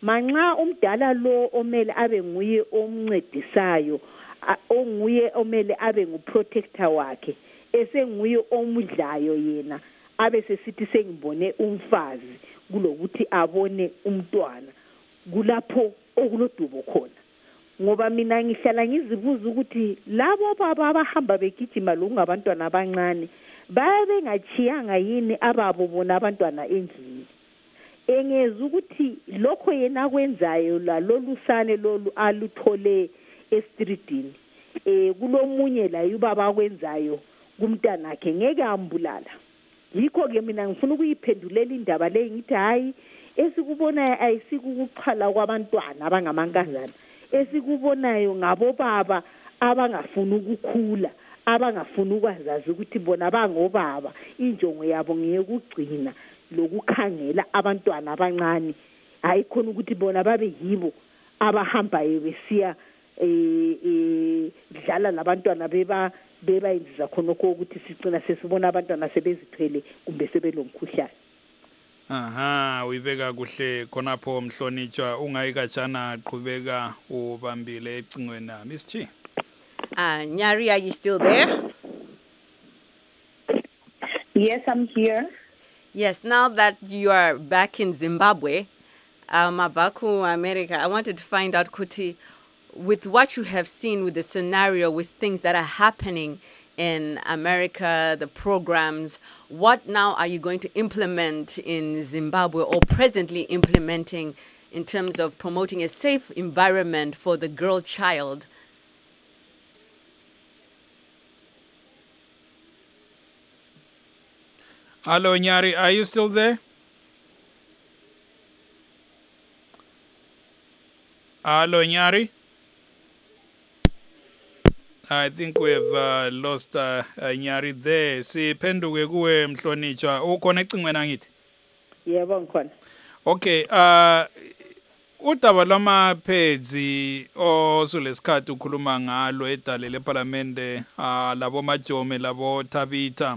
manxa umdala lo omele abe nguye omncedisayo onguye omele abe nguprotector wakhe esenguye omudlayo yena abe sesithi sengibone umfazi kulokuthi abone umntwana kulapho okulodubo khona ngoba mina ngihlala ngizibuza ukuthi labo baba abahamba begijima lokungabantwana abancane babe ngachiyanga yini ababo bona abantwana endlini engeza ukuthi lokho yena kwenzayo la lolusane lolu aluthole estreetini eh kulomunye la ubaba kwenzayo kumntana wakhe ngeke ambulala yikho ke mina ngifuna ukuyiphendulela indaba le ngithi hayi esikubona ayisikukuxhala kwabantwana abangamankazana esikubonayo ngabo baba abangafuni ukukhula abangafuni ukwazazi ukuthi bona bangobaba injongo yabo ngiyekugcina lokukhangela abantwana abancane hayi khona ukuthi bona babe yibo abahambayo besiya eh dlala labantwana beba beba yenza khona ukuthi sicina sesibona abantwana sebezithwele kumbe sebelomkhuhlane. Aha, uyibeka kuhle khonapho Mhlonitshwa ungayikatshana qhubeka ubambile ecingweni nami Miss Chi. Uh, Nyari, are you still there? Yes, I'm here. Yes, now that you are back in Zimbabwe, um, Abaku, America, I wanted to find out, Kuti, with what you have seen with the scenario, with things that are happening in America, the programs, what now are you going to implement in Zimbabwe or presently implementing in terms of promoting a safe environment for the girl child? Hello, Nyari, are you still there? Hello, Nyari? I think we have uh, lost uh, uh, Nyari there. Siphenduke kuwe Mhlonitshwa. Ukhona ecingweni angithi? Yebo ngikhona. Okay, uh udaba lwamaphedzi osulesikhathi ukhuluma ngalo edale leParliamente uh, labo Majome labo Tabitha.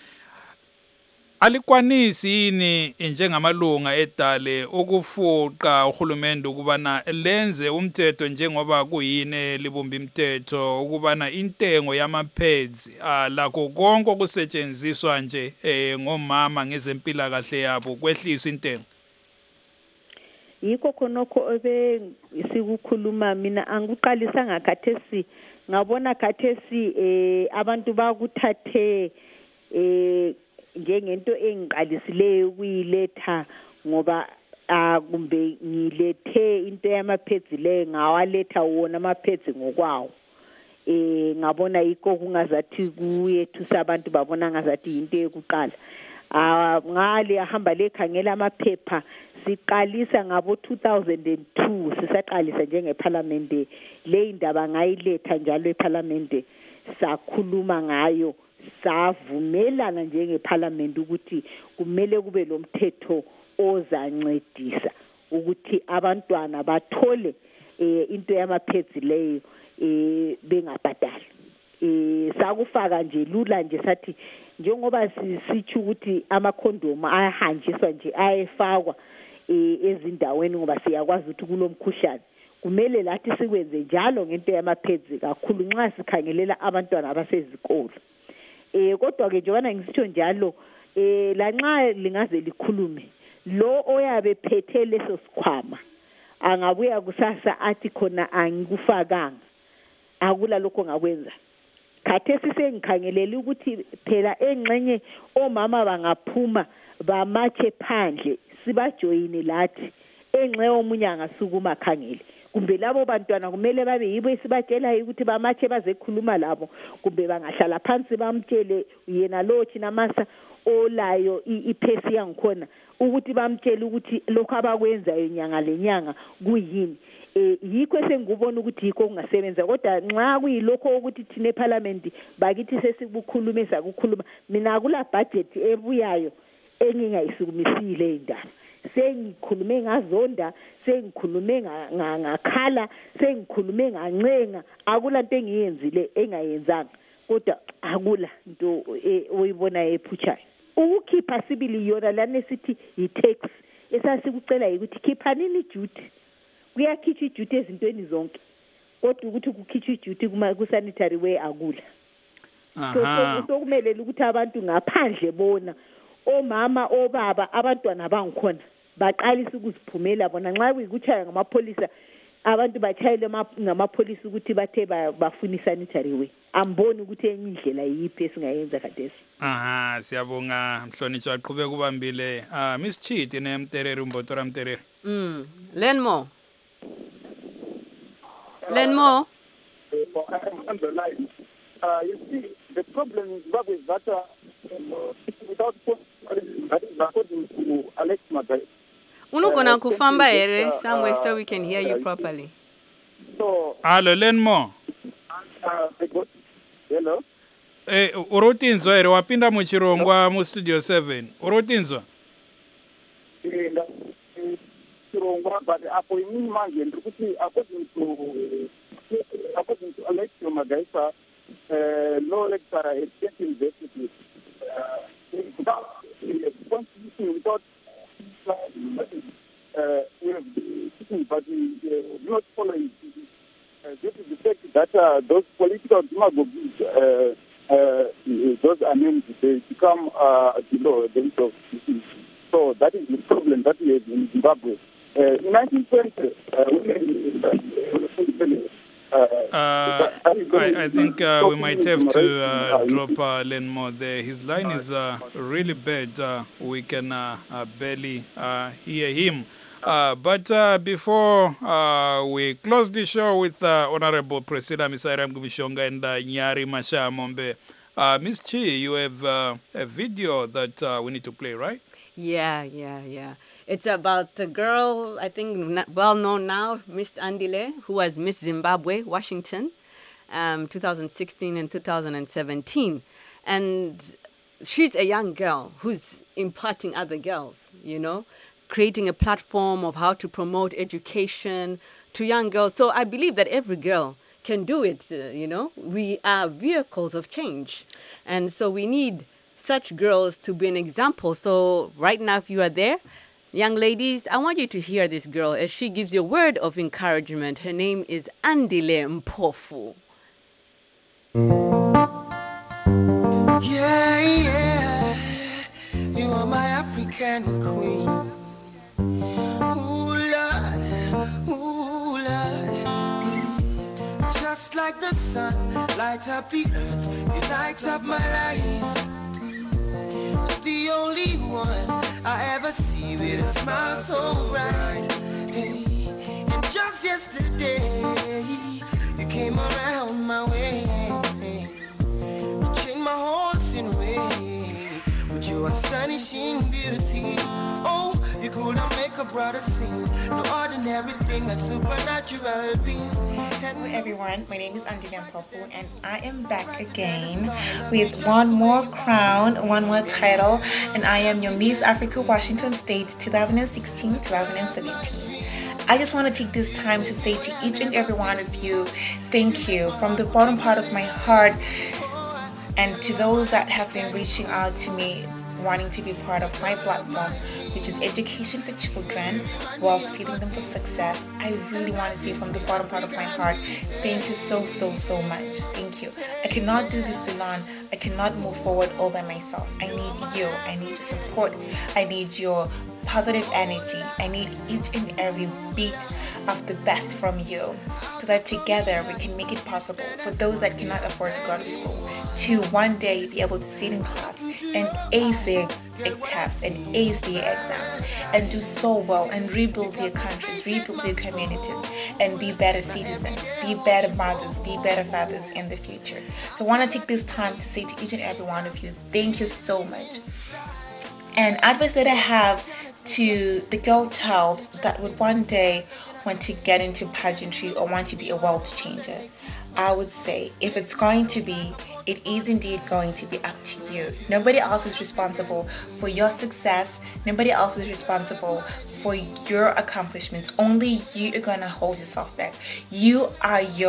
Alikwanisi yini njengamalunga edale ukufuqa uhulumende ukubana lenze umthetho njengoba kuyini libumba imithetho ukubana intengo yamaphedzi lakho konke okusetshenziswa nje eh ngomama ngezempilakahle yabo kwehliswa intengo? Yikho khonokho ebe sikukhuluma mina angikuqalisa ngakhathesi ngabona khathesi eh abantu bakuthathe eh njengento engiqalisileyo kuyiletha ngoba kumbe ngilethe into yamaphedzi le ngawaletha wona amaphedzi ngokwawo eh ngabona yikho kungazathi kuyethusa abantu babona ngazathi into yokuqala ah ngale ahamba lekhangela amaphepha siqalisa ngabo two thousand two sisaqalisa njengeParliament le indaba ngayiletha njalo eParliament sakhuluma ngayo savumelana njengeParliament ukuthi kumele kube lomthetho ozancedisa ukuthi abantwana bathole eh into yamaphedzi leyo eh bengabhadali eh sakufaka nje lula nje sathi njengoba sisithi ukuthi amakhondom ayahanjiswa nje ayefakwa ezindaweni ngoba siyakwazi ukuthi kulomkhuhlane kumele lathi sikwenze njalo ngento yamaphedzi kakhulu nxa sikhangelela abantwana abasezikolo. Eh kodwa ke njengoba ngisitsho njalo eh lanxa lingaze likhulume lo oyabe phethe leso sikhwama angabuya kusasa athi khona angikufakanga akula lokho ngakwenza. Khathesi sengikhangelela ukuthi phela engxenye omama bangaphuma bamache phandle sibajoyine lathi engxe omunye angasukuma khangele kumbe labo bantwana kumele babe yibo esibatshela ukuthi bamache bazekhuluma labo kumbe bangahlala phansi bamtshele yena lo thina masa olayo iphesi yangikhona ukuthi bamtshele ukuthi lokho abakwenzayo inyanga lenyanga kuyini. Eh yikho sengubona ukuthi yikho kungasebenza kodwa nxa kuyilokho ukuthi thina eParliament bakithi sesikukhuluma sakukhuluma mina akula budget ebuyayo engingayisukumisile indaba sengikhulume ngazonda sengikhulume ngakhala sengikhulume ngancenga akula into engiyenzile engayenzanga kodwa akula into oyibona ephutshayo ukukhipha sibili yona lana sithi i tax esasikucela ukuthi khiphanini iduty kuyakhitshwa iduty ezintweni zonke kodwa ukuthi kukhitshwa iduty kuma ku-sanitary way akula Aha. so sokumele ukuthi abantu ngaphandle bona omama obaba abantwana bangikhona baqalisa ukuziphumela bona nxa kuyikuthaya ngamapholisa abantu bachayele ngamapholisa ukuthi bathe bafuna sanitary way amboni ukuthi enye indlela yiphi esingayenza khathesi. Aha, siyabonga Mhlonishwa aqhubeka kubambile. Ah, Miss Chidi neMterere umbotora Mterere. Mm. Learn more. Learn more. On the line. Uh, you see, the problem in Zimbabwe is that uh, without that is according to Alex Magai. Unogona kufamba here somewhere so we can hear you properly. So, Hello, learn more. uh, hello. Eh, urotinzwa ere wapinda muchirongwa mu studio seven. Urotinzwa? Chirongwa, but apo imini manje ndikuti according to according to Alex Magai, uh, law lecturer at State University, uh, without constitution, without uh, we have sitting, but we uh, not following. Uh, due to the fact that uh, those political demagogues, uh, uh, those are named, they become uh, below the list of cities. So that is the problem that we have in Zimbabwe. Uh, in nineteen twenty, uh, we Uh, I, I think uh, we might have to uh, drop uh, Lenmo there. His line is uh, really bad. Uh, we can uh, uh, barely uh, hear him. Uh, but uh, before uh, we close the show with uh, Honorable Presida Misairam Gubishonga and uh, Nyari Masha Mombe, uh, Miss Chi, you have uh, a video that uh, we need to play, right? Yeah, yeah, yeah. It's about a girl, I think well known now, Miss Andile, who was Miss Zimbabwe, Washington, um, two thousand sixteen and two thousand seventeen. And she's a young girl who's imparting other girls, you know, creating a platform of how to promote education to young girls. So I believe that every girl can do it, uh, you know. We are vehicles of change. And so we need such girls to be an example. So right now, if you are there, young ladies, I want you to hear this girl as she gives you a word of encouragement. Her name is Andile Mpofu. Yeah, yeah, you are my African queen. Ooh, Lord, ooh, Lord. Just like the sun, light up the earth, you light up my life. The only one I ever see with a smile so bright. Hey, and just yesterday, you came around my way. You changed my horse in way with your astonishing beauty. Oh, you couldn't make a brother sing. No ordinary thing, a supernatural being. Hello everyone, my name is Andile Mpofu and I am back again with one more crown, one more title, and I am your Miss Africa Washington State twenty sixteen to twenty seventeen. I just want to take this time to say to each and every one of you, thank you from the bottom part of my heart, and to those that have been reaching out to me wanting to be part of my platform, which is education for children whilst feeding them for success. I really want to say from the bottom part of my heart, thank you so, so, so much. Thank you. I cannot do this alone. I cannot move forward all by myself. I need you. I need your support. I need your positive energy. I need each and every beat of the best from you, so that together we can make it possible for those that cannot afford to go to school to one day be able to sit in class and ace their tests and ace their exams and do so well and rebuild their countries, rebuild their communities, and be better citizens, be better mothers, be better fathers in the future. So I want to take this time to say to each and every one of you, thank you so much. And advice that I have to the girl child that would one day want to get into pageantry or want to be a world changer, I would say if it's going to be, it is indeed going to be up to you. Nobody else is responsible for your success. Nobody else is responsible for your accomplishments. Only you are going to hold yourself back. You are your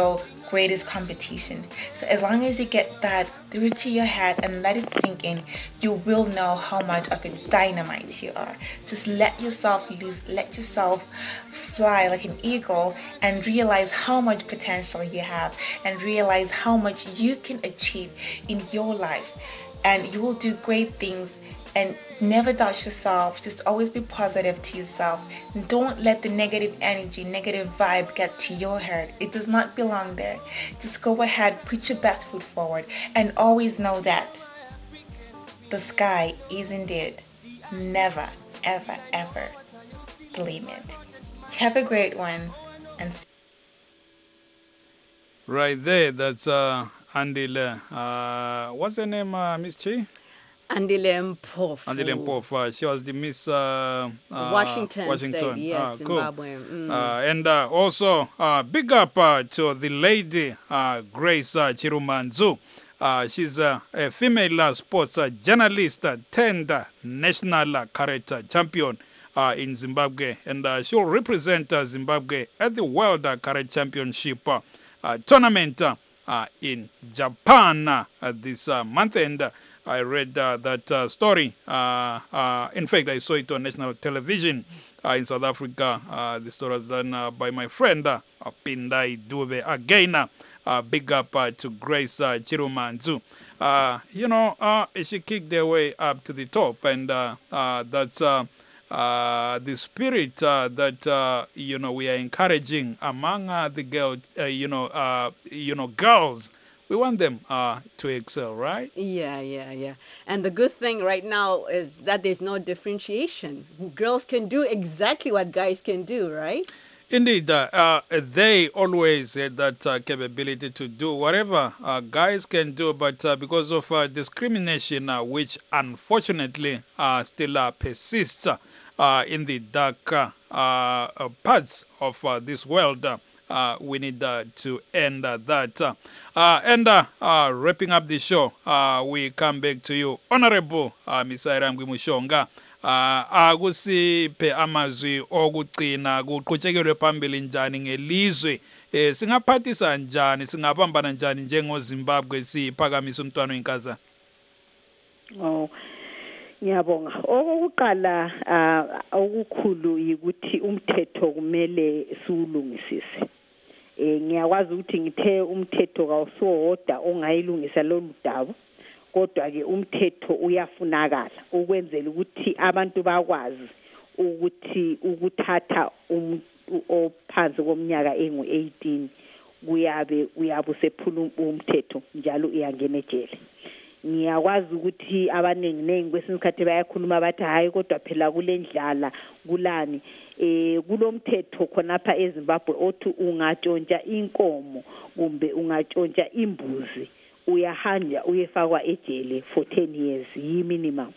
greatest competition. So as long as you get that through to your head and let it sink in, you will know how much of a dynamite you are. Just let yourself loose, let yourself fly like an eagle, and realize how much potential you have, and realize how much you can achieve in your life. And you will do great things. And never doubt yourself. Just always be positive to yourself. Don't let the negative energy, negative vibe get to your head. It does not belong there. Just go ahead, put your best foot forward, and always know that the sky is indeed never, ever, ever the limit. Have a great one. And Right there, that's uh, Andile. Uh, what's her name, uh, Miss Chi? Andile Mpofu. Andile Mpofu. She was the Miss uh, uh, Washington, Washington. State, yes, Ah, cool. Zimbabwe. Mm. Uh, and uh, also, uh, big up uh, to the lady, uh, Grace uh, Chirumanzu. Uh, she's uh, a female uh, sports uh, journalist, uh, turned uh, national uh, karate champion uh, in Zimbabwe. And uh, she'll represent uh, Zimbabwe at the World uh, Karate Championship uh, uh, tournament uh, uh, in Japan uh, this uh, month. And uh, I read uh, that uh, story. Uh, uh, in fact, I saw it on national television uh, in South Africa. Uh, the story was done uh, by my friend uh, Pindai Dube. Again, uh, uh, big up uh, to Grace uh, Chirumanzu. Uh, you know, uh, she kicked their way up to the top, and uh, uh, that's uh, uh, the spirit uh, that uh, you know we are encouraging among uh, the girl, uh, you know, uh, you know, girls. We want them uh, to excel, right? Yeah, yeah, yeah. And the good thing right now is that there's no differentiation. Girls can do exactly what guys can do, right? Indeed, uh, uh, they always had that uh, capability to do whatever uh, guys can do, but uh, because of uh, discrimination, uh, which unfortunately uh, still uh, persists uh, in the dark uh, uh, parts of uh, this world, uh, Uh, we need uh, to end uh, that. Uh, uh, and uh, uh, wrapping up the show, uh, we come back to you, Honorable uh, Misaira Mgwimushonga. Uh, akusiphe amazwi okugcina kuqhutshekelwe phambili njani ngelizwe eh singaphathisa njani singabambana njani njengoZimbabwe siphakamisa umntwana oyinkazana. Oh, ngiyabonga. Okokuqala okukhulu yikuthi umthetho kumele siwulungisise. Eh ngiyakwazi ukuthi ngithe umthetho kawusowoda ongayilungisa lolu daba, kodwa ke umthetho uyafunakala ukwenzela ukuthi abantu bakwazi ukuthi ukuthatha umuntu ophansi komnyaka engu eighteen kuyabe uyabusephula umthetho njalo uyangena ejele. Ngiyakwazi ukuthi abaningi nengi kwesinsikhathi bayakhuluma bathi hayi kodwa phela kulendlala kulani eh kulomthetho khonapha eZimbabwe othi ungatshontsha inkomo kumbe ungatshontsha imbuzi uyahanja uyefakwa ejele for ten years yi minimum.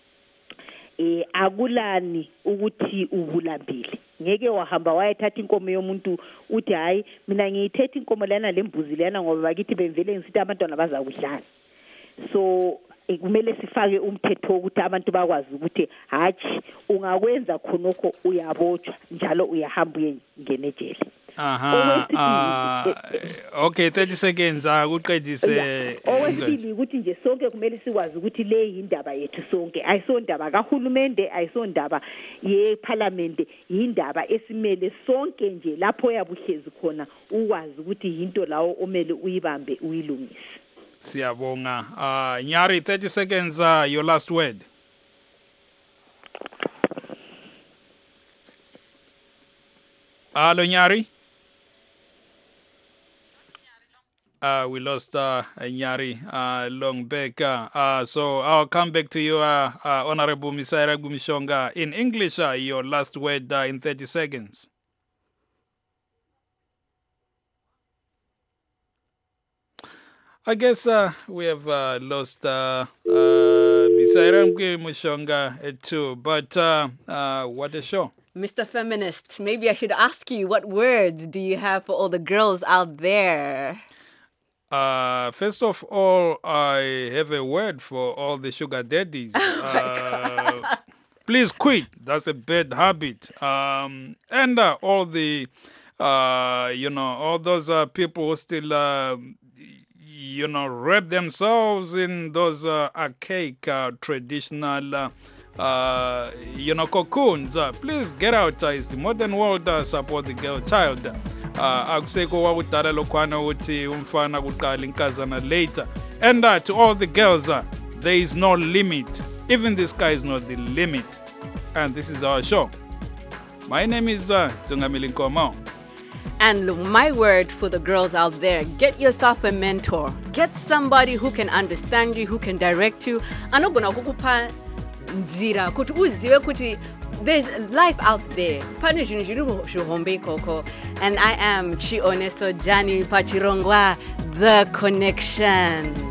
Eh akulani ukuthi ubulambile, ngeke wahamba wayethatha inkomo yomuntu uthi hayi mina ngiyithethe inkomo lana lembuzi lana ngoba bakithi bemvele ngisithi abantwana bazakudlala. So kumele sifake umthetho ukuthi abantu bakwazi ukuthi hathi ungakwenza khonokho uyabotshwa njalo uyahamba uyengena ejele. Aha. Uh, okay, thirty seconds akuqedise. Okwesibili ukuthi nje sonke kumele sikwazi ukuthi le yindaba yethu sonke, ayisondaba kahulumende, ayisondaba yeparlament, yindaba esimele sonke nje lapho yabuhlezi khona ukwazi ukuthi into lawo omele uyibambe uyilungise. Siyabonga. Uh, Nyari, thirty seconds, uh, your last word. Hello, Nyari. Uh, we lost uh, Nyari uh, long back. Uh, uh, so I'll come back to you, uh, uh, Honorable Misaira Mgwimushonga. In English, uh, your last word uh, in thirty seconds. I guess uh, we have uh, lost uh, uh, Misaira Mgwimushonga too, but uh, uh, what a show. Mister Feminist, maybe I should ask you, what words do you have for all the girls out there? Uh, first of all, I have a word for all the sugar daddies. uh, please quit. That's a bad habit. Um, and uh, all the uh, you know, all those uh, people who still, uh, you know, wrap themselves in those uh, archaic, uh, traditional, uh, uh, you know, cocoons. Uh, please get out. Uh, it's the modern world. Uh, support the girl child. Uh, akuseko wakudala lokhwana uthi umfana kuqala inkazana later. And uh, to all the girls, uh, there is no limit. Even the sky is not the limit. And this is our show. My name is uh, Tungamili Nkomo. And look, my word for the girls out there, get yourself a mentor. Get somebody who can understand you, who can direct you. Anogona kukupa nzira kuti uziwe kuti there's life out there. Pane zvinhu zviri zvihombe ikoko. And I am Chioneso Jani Pachirongwa, The Connection.